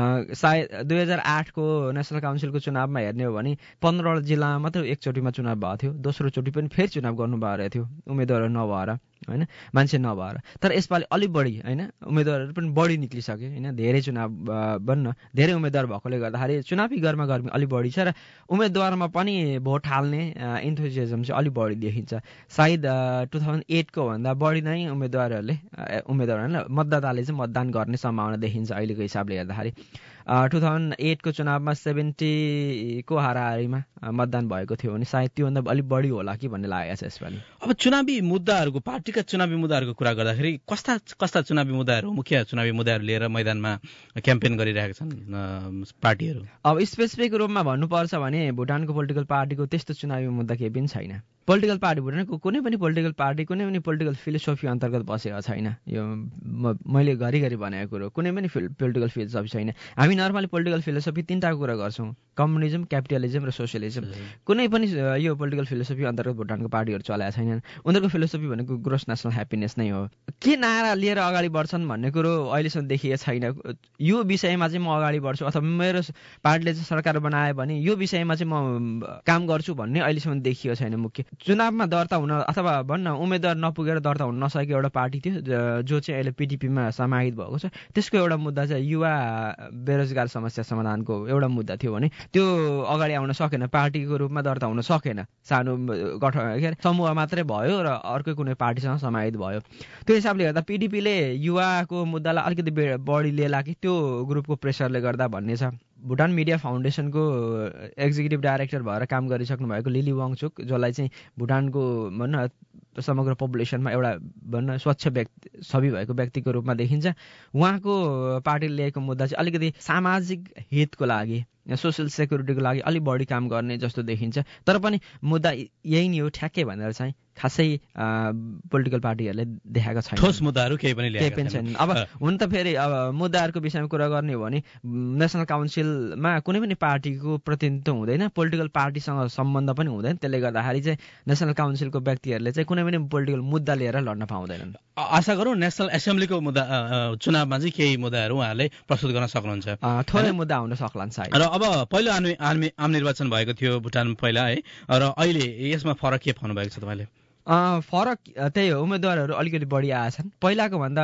सायद दुई हजार आठको नेसनल काउन्सिलको चुनावमा हेर्ने हो भने पन्ध्रवटा जिल्लामा मात्रै एकचोटिमा चुनाव भएको थियो, दोस्रो चोटि पनि फेरि चुनाव गर्नु भइरहेको थियो उम्मेदवारहरू नभएर होइन, मान्छे नभएर। तर यसपालि अलिक बढी होइन उम्मेदवारहरू पनि बढी निक्लिसके होइन, धेरै चुनाव बन्न धेरै उम्मेदवार भएकोले गर्दाखेरि चुनावी गर्मा गर्मी अलिक बढी छ र उम्मेदवारमा पनि भोट हाल्ने इन्थुजियाजम चाहिँ अलिक बढी देखिन्छ। सायद टु थाउजन्ड एटको भन्दा बढी नै उम्मेदवारहरूले उम्मेदवारहरूले मतदाताले चाहिँ मतदान गर्ने सम्भावना देखिन्छ अहिलेको हिसाबले हेर्दाखेरि। टु थाउजन्ड एटको चुनावमा सेभेन्टीको हाराहारीमा मतदान भएको थियो भने सायद त्योभन्दा अलिक बढी होला कि भन्ने लागेको छ यसपालि। अब चुनावी मुद्दाहरूको पार्टीका चुनावी मुद्दाहरूको कुरा गर्दाखेरि कस्ता कस्ता चुनावी मुद्दाहरू मुख्य चुनावी मुद्दाहरू लिएर मैदानमा क्याम्पेन गरिरहेका छन् पार्टीहरू? अब स्पेसिफिक रूपमा भन्नुपर्छ भने भुटानको पोलिटिकल पार्टीको त्यस्तो चुनावी मुद्दा केही पनि छैन। पोलिटिकल पार्टी भुटानको कुनै पनि पोलिटिकल पार्टी कुनै पनि पोलिटिकल फिलोसफी अन्तर्गत बसेको छैन। यो मैले घरिघरि भनेको कुरो कुनै पनि पोलिटिकल फिलोसफी छैन। हामी नर्मली पोलिटिकल फिलोसफी तिनवटाको कुरा गर्छौँ, कम्युनिजम, क्यापिटलिजम र सोसियलिजम। कुनै पनि यो पोलिटिकल फिलोसफी अन्तर्गत भुटानको पार्टीहरू चलाएका छैनन्। उनीहरूको फिलोसफी भनेको ग्रोस नेसनल ह्याप्पिनेस नै हो। के नारा लिएर अगाडि बढ्छन् भन्ने कुरो अहिलेसम्म देखिएको छैन। यो विषयमा चाहिँ म अगाडि बढ्छु अथवा मेरो पार्टीले चाहिँ सरकार बनायो भने यो विषयमा चाहिँ म काम गर्छु भन्ने अहिलेसम्म देखिएको छैन। मुख्य चुनावमा दर्ता हुन अथवा भन्न उम्मेदवार नपुगेर दर्ता हुन नसकेको एउटा पार्टी थियो जो चाहिँ अहिले पिडिपीमा समाहित भएको छ। त्यसको एउटा मुद्दा चाहिँ युवा बेरोजगार समस्या समाधानको एउटा मुद्दा थियो भने त्यो अगाडि आउन सकेन, पार्टीको रूपमा दर्ता हुन सकेन, सानो गठन के अरे समूह मात्रै भयो र अर्कै कुनै पार्टीसँग समाहित भयो। त्यो हिसाबले गर्दा पिडिपीले युवाको मुद्दालाई अलिकति बढी लिएला कि त्यो ग्रुपको प्रेसरले गर्दा भन्ने छ। भुटान मिडिया फाउन्डेसनको एक्जिक्युटिभ डाइरेक्टर भएर काम गरिसक्नु भएको लिली वाङचुक, जसलाई चाहिँ भुटानको भन्न समग्र पपुलेसनमा एउटा भन्न स्वच्छ व्यक्ति छवि भएको व्यक्तिको रूपमा देखिन्छ। उहाँको पार्टीले ल्याएको मुद्दा चाहिँ अलिकति सामाजिक हितको लागि, सोसियल सेक्युरिटीको लागि अलिक बढी काम गर्ने जस्तो देखिन्छ। तर पनि मुद्दा यही नै हो ठ्याक्कै भनेर चाहिँ खासै पोलिटिकल पार्टीहरूले देखाएको छैन। ठोस मुद्दाहरू केही पनि केही पनि छैन। अब हुन त फेरि अब मुद्दाहरूको विषयमा कुरा गर्ने हो भने नेसनल काउन्सिलमा कुनै पनि पार्टीको प्रतिनिधित्व हुँदैन, पोलिटिकल पार्टीसँग सम्बन्ध पनि हुँदैन। त्यसले गर्दाखेरि चाहिँ नेसनल काउन्सिलको व्यक्तिहरूले चाहिँ कुनै पनि पोलिटिकल मुद्दा लिएर लड्न पाउँदैनन्। आशा गरौँ नेसनल एसेम्ब्लीको मुद्दा चुनावमा चाहिँ केही मुद्दाहरू उहाँहरूले प्रस्तुत गर्न सक्नुहुन्छ। थोरै मुद्दा हुन सक्लान् सायद। र अब पहिलो आम निर्वाचन भएको थियो भुटानमा पहिला है, र अहिले यसमा फरक के भन्नु भएको छ तपाईँले? फरक त्यही हो, उम्मेदवारहरू अलिकति बढी आएछन्। पहिलाको भन्दा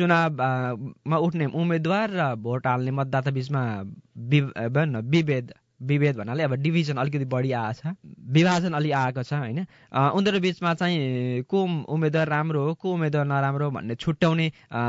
चुनावमा उठ्ने उम्मेदवार र भोट हाल्ने मतदाता बिचमा विभेद विभेद भन्नाले अब डिभिजन अलिकति बढी आएको छ, विभाजन अलि आएको छ होइन। उनीहरू बिचमा चाहिँ को उम्मेदवार राम्रो हो, को उम्मेदवार नराम्रो भन्ने छुट्याउने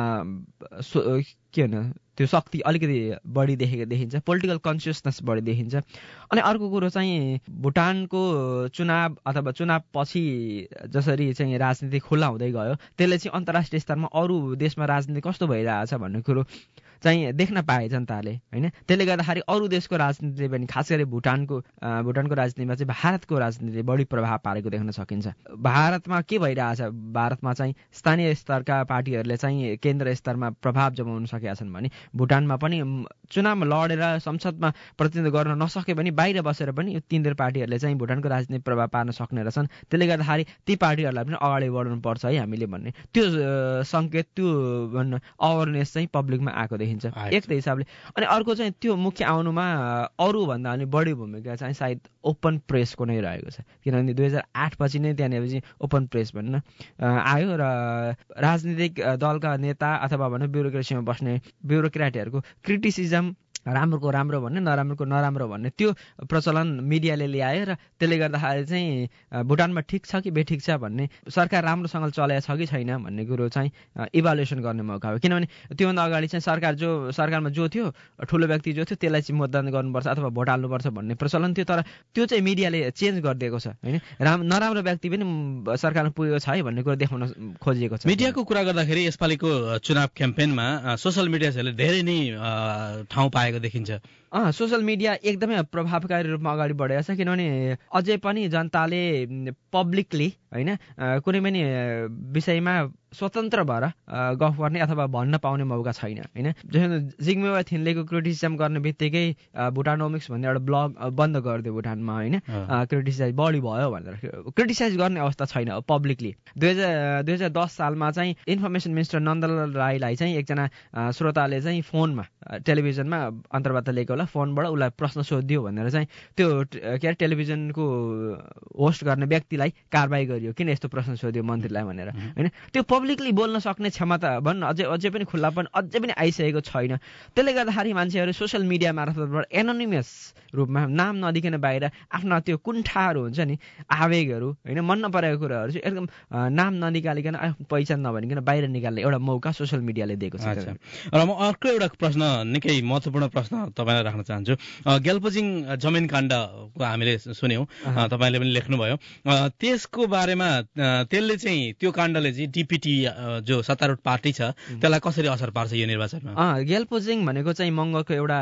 के भन त्यो शक्ति अलिकति बढी देखेको देखिन्छ, पोलिटिकल कन्सियसनेस बढी देखिन्छ। अनि अर्को कुरो चाहिँ भुटानको चुनाव अथवा चुनाव पछि जसरी चाहिँ राजनीति खुल्ला हुँदै गयो त्यसले चाहिँ अन्तर्राष्ट्रिय स्तरमा अरू देशमा राजनीति कस्तो भइरहेछ भन्ने कुरो चाहिँ देख्न पाए जनताले होइन। त्यसले गर्दाखेरि अरू देशको राजनीतिले पनि खास गरी भुटानको भुटानको राजनीतिमा चाहिँ भारतको राजनीतिले बढी प्रभाव पारेको देख्न सकिन्छ। भारतमा के भइरहेछ, भारतमा चाहिँ स्थानीय स्तरका पार्टीहरूले चाहिँ केन्द्र स्तरमा प्रभाव जमाउन सकेका छन् भने भुटानमा पनि चुनावमा लडेर संसदमा प्रतिनिधित्व गर्न नसके पनि बाहिर बसेर पनि तिनीहरू पार्टीहरूले चाहिँ भुटानको राजनीतिक प्रभाव पार्न सक्ने रहेछन्। त्यसले गर्दाखेरि ती पार्टीहरूलाई पनि अगाडि बढ्नुपर्छ है हामीले भन्ने त्यो सङ्केत, त्यो भन्नु अवेरनेस चाहिँ पब्लिकमा आएको देखिन्छ एक त हिसाबले। अनि अर्को चाहिँ त्यो मुख्य आउनुमा अरूभन्दा पनि बढी भूमिका चाहिँ सायद ओपन प्रेसको नै रहेको छ, किनभने दुई हजार आठ पछि नै त्यहाँनिर चाहिँ ओपन प्रेस भन्न आयो र राजनीतिक दलका नेता अथवा भनौँ ब्युरोक्रेसीमा बस्ने ब्युरोक्रेटहरूको क्रिटिसिजम, राम्रोको राम्रो भन्ने नराम्रोको नराम्रो भन्ने त्यो प्रचलन मिडियाले ल्यायो र त्यसले गर्दाखेरि चाहिँ भुटानमा ठिक छ कि बेठिक छ भन्ने, सरकार राम्रोसँग चलाएको छ कि छैन भन्ने कुरो चाहिँ इभ्यालुएसन गर्ने मौका हो। किनभने त्योभन्दा अगाडि चाहिँ सरकार जो सरकारमा जो थियो, ठुलो व्यक्ति जो थियो त्यसलाई चाहिँ मतदान गर्नुपर्छ अथवा भोट हाल्नुपर्छ भन्ने प्रचलन थियो, तर त्यो चाहिँ मिडियाले चेन्ज गरिदिएको छ होइन। राम नराम्रो व्यक्ति पनि सरकारमा पुगेको छ है भन्ने कुरो देखाउन खोजिएको छ। मिडियाको कुरा गर्दाखेरि यसपालिको चुनाव क्याम्पेनमा सोसियल मिडियाहरूले धेरै नै ठाउँ पाए देखिन्छ। अँ सोसियल मिडिया एकदमै प्रभावकारी रूपमा अगाडि बढेको छ, किनभने अझै पनि जनताले पब्लिकली होइन कुनै पनि विषयमा स्वतन्त्र भएर गफ गर्ने अथवा भन्न पाउने मौका छैन होइन। जस्तो जिग्मे थिन्लेको क्रिटिसिजम गर्ने बित्तिकै भुटानोमिक्स भन्ने एउटा ब्लग बन्द गरिदियो भुटानमा होइन, क्रिटिसाइज बढी भयो भनेर क्रिटिसाइज गर्ने अवस्था छैन पब्लिकली। दुई हजार दुई हजार दस सालमा चाहिँ इन्फर्मेसन मिनिस्टर नन्दलाल राईलाई चाहिँ एकजना श्रोताले चाहिँ फोनमा टेलिभिजनमा अन्तर्वार्ता लिएको होला, फोनबाट उसलाई प्रश्न सोधियो भनेर चाहिँ त्यो के अरे टेलिभिजनको होस्ट गर्ने व्यक्तिलाई कारबाही गरियो, किन यस्तो प्रश्न सोधियो मन्त्रीलाई भनेर होइन। त्यो पब्लिकली बोल्न सक्ने क्षमता भन्नु अझै अझै पनि खुल्लापन अझै पनि आइसकेको छैन। त्यसले गर्दाखेरि मान्छेहरू सोसियल मिडिया मार्फतबाट एनोनिमस रूपमा नाम नदिकन बाहिर आफ्ना त्यो कुण्ठाहरू हुन्छ नि, आवेगहरू होइन, मन नपरेको कुराहरू चाहिँ एकदम नाम ननिकालिकन आफ्नो पहिचान नभनिकन बाहिर निकाल्ने एउटा मौका सोसियल मिडियाले दिएको छ। र म अर्को एउटा प्रश्न, निकै महत्त्वपूर्ण प्रश्न तपाईँलाई राख्न चाहन्छु। ग्याल्पोजिङ जमिन काण्डको हामीले सुन्यौँ, तपाईँले पनि लेख्नुभयो, त्यसको बारेमा त्यसले चाहिँ त्यो काण्डले चाहिँ डिपिटी जो सत्तारूढ पार्टी छ त्यसलाई कसरी असर पार्छ यो निर्वाचनमा? ग्याल्पोजिङ भनेको चाहिँ मङ्गलको एउटा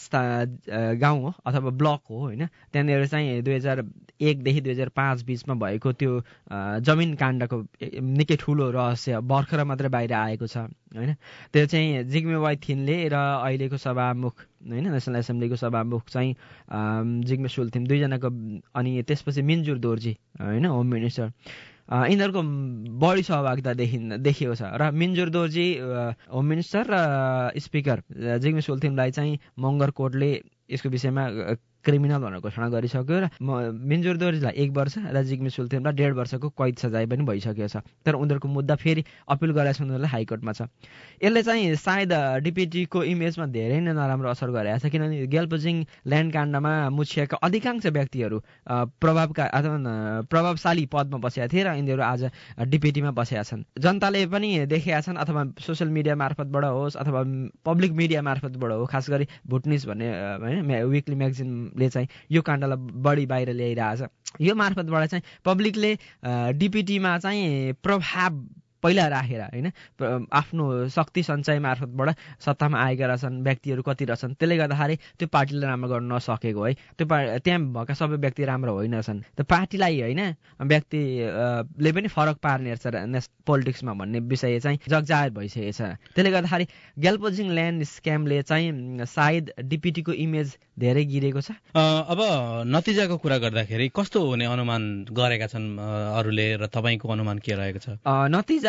गाउँ हो अथवा ब्लक हो होइन। त्यहाँनिर चाहिँ दुई हजार एकदेखि दुई हजार पाँच बिचमा भएको त्यो जमिन काण्डको निकै ठुलो रहस्य भर्खर मात्रै बाहिर आएको छ होइन। त्यो चाहिँ जिग्मे वाई थिन्ले र अहिलेको सभामुख होइन नेसनल एसेम्ब्लीको सभामुख चाहिँ जिग्मे सुल्थिम दुईजनाको, अनि त्यसपछि मिन्जुर दोर्जी होइन होम मिनिस्टर, यिनीहरूको बढी सहभागिता देखि देखिएको छ। र मिन्जुर दोर्जी होम मिनिस्टर र स्पिकर जिग्मे सुल्थिमलाई चाहिँ मङ्गर कोर्टले यसको विषयमा क्रिमिनल भनेर घोषणा गरिसक्यो र मिन्जुर दोर्जीलाई एक वर्ष र जिग्मे सुल्थिमलाई डेढ वर्षको कैद सजाय पनि भइसकेको छ। तर उनीहरूको मुद्दा फेरि अपिल गराएको छ, उनीहरूलाई हाइकोर्टमा छ। यसले चाहिँ सायद डिपिटीको इमेजमा धेरै नै नराम्रो असर गरेको छ, किनभने ग्याल्पोजिङ ल्यान्ड काण्डमा मुछिएका अधिकांश व्यक्तिहरू प्रभावका अथवा प्रभावशाली पदमा बसेका थिए र यिनीहरू आज डिपिटीमा बसेका छन्। जनताले पनि देखेका छन्, अथवा सोसियल मिडिया मार्फतबाट होस् अथवा पब्लिक मिडिया मार्फतबाट हो, खास गरी भुटनिस भन्ने होइन विकली म्यागजिन ले चाहिँ यो काण्डलाई बढी बाहिर ल्याइरहेछ। यो मार्फतबाट चाहिँ पब्लिकले डिपिटीमा चाहिँ प्रभाव पहिला राखेर होइन आफ्नो शक्ति सञ्चय मार्फतबाट सत्तामा आएका रहेछन् व्यक्तिहरू कति रहेछन्। त्यसले गर्दाखेरि त्यो पार्टीले राम्रो गर्न नसकेको है। त्यो पा त्यहाँ भएका सबै व्यक्ति राम्रो होइन रहेछन्। त्यो पार्टीलाई होइन व्यक्तिले पनि फरक पार्ने रहेछ पोलिटिक्समा भन्ने विषय चाहिँ जगजाहेर भइसकेको छ। त्यसले गर्दाखेरि ग्याल्पोजिङ ल्यान्ड स्क्यामले चाहिँ सायद डिपिटीको इमेज धेरै गिरेको छ। अब नतिजाको कुरा गर्दाखेरि कस्तो हुने अनुमान गरेका छन् अरूले र तपाईँको अनुमान के रहेको छ? नतिजा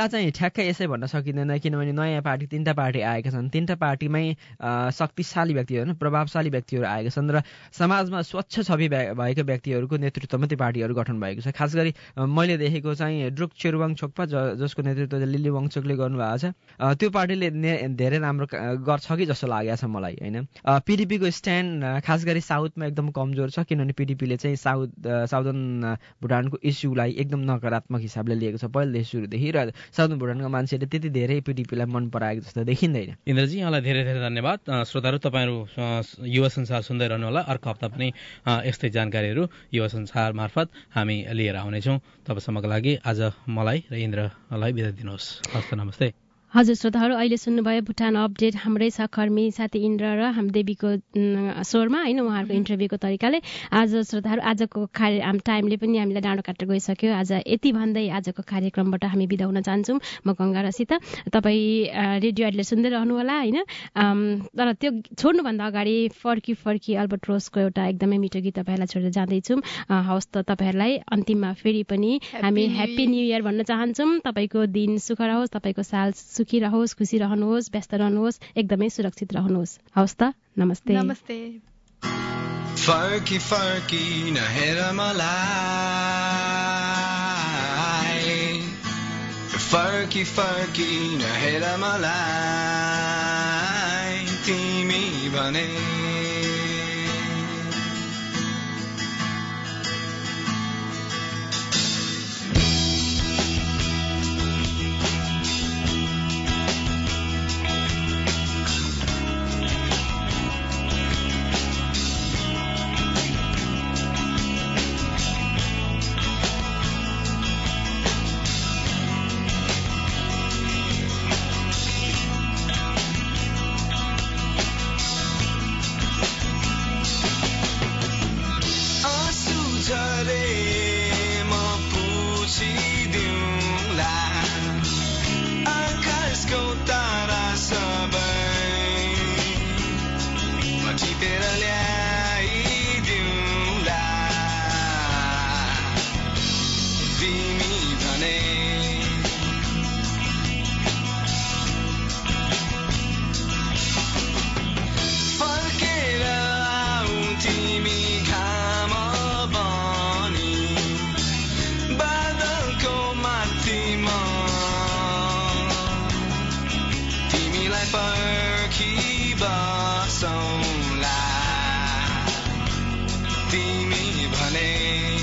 चाहिँ ठ्याक्कै यसै भन्न सकिँदैन किनभने नयाँ पार्टी तिनवटा पार्टी आएका छन् तिनवटा पार्टीमै शक्तिशाली व्यक्तिहरू प्रभावशाली व्यक्तिहरू आएका छन् र समाजमा स्वच्छ छवि भएको व्यक्तिहरूको नेतृत्वमा ती पार्टीहरू गठन भएको छ। खास गरी मैले देखेको चाहिँ ड्रुक चेरुवाङ छोक्पा जसको नेतृत्व लिली वाङचुकले गर्नुभएको छ त्यो पार्टीले धेरै राम्रो गर्छ कि जस्तो लागेको छ मलाई होइन। पिडिपीको स्ट्यान्ड खास गरी साउथमा एकदम कमजोर छ किनभने पिडिपीले चाहिँ साउथ साउदर्न भुटानको इस्युलाई एकदम नकारात्मक हिसाबले लिएको छ पहिलेदेखि सुरुदेखि र साउदर्न भुटानका मान्छेले त्यति धेरै पिडिपीलाई मन पराएको जस्तो देखिँदैन। इन्द्रजी यहाँलाई धेरै धेरै धन्यवाद। श्रोताहरू तपाईँहरू युवा संसार सुन्दै रहनु होला। अर्को हप्ता पनि यस्तै जानकारीहरू युवा संसार मार्फत हामी लिएर आउनेछौँ। तबसम्मको लागि आज मलाई र इन्द्रलाई बिदा दिनुहोस्। हस्त नमस्ते। हजुर श्रोताहरू अहिले सुन्नुभयो भुटान अपडेट हाम्रै सहकर्मी साथी इन्द्र र हामदेवीको स्वरमा होइन उहाँहरूको इन्टरभ्यूको तरिकाले। आज श्रोताहरू आजको कार्य टाइमले पनि हामीलाई डाँडो काटेर गइसक्यो। आज यति भन्दै आजको कार्यक्रमबाट हामी बिदा हुन चाहन्छौँ। म गङ्गा रसिता। तपाईँ रेडियो एडले सुन्दै रहनु होला होइन। तर त्यो छोड्नुभन्दा अगाडि फर्की फर्की अल्बर्ट रोसको एउटा एकदमै मिठो गीत तपाईँहरूलाई छोडेर जाँदैछौँ। हवस् त तपाईँहरूलाई अन्तिममा फेरि पनि हामी ह्याप्पी न्यू इयर भन्न चाहन्छौँ। तपाईँको दिन सुख रहोस्, तपाईँको साल सुखी रहोस्, खुसी रहनुहोस्, व्यस्त रहनुहोस्, एकदमै सुरक्षित रहनुहोस्। हवस् त नमस्ते। नमस्ते। फर्की फर्की नहेर मलाई, फर्की फर्की नहेर मलाई, तिमी भने तिमी भने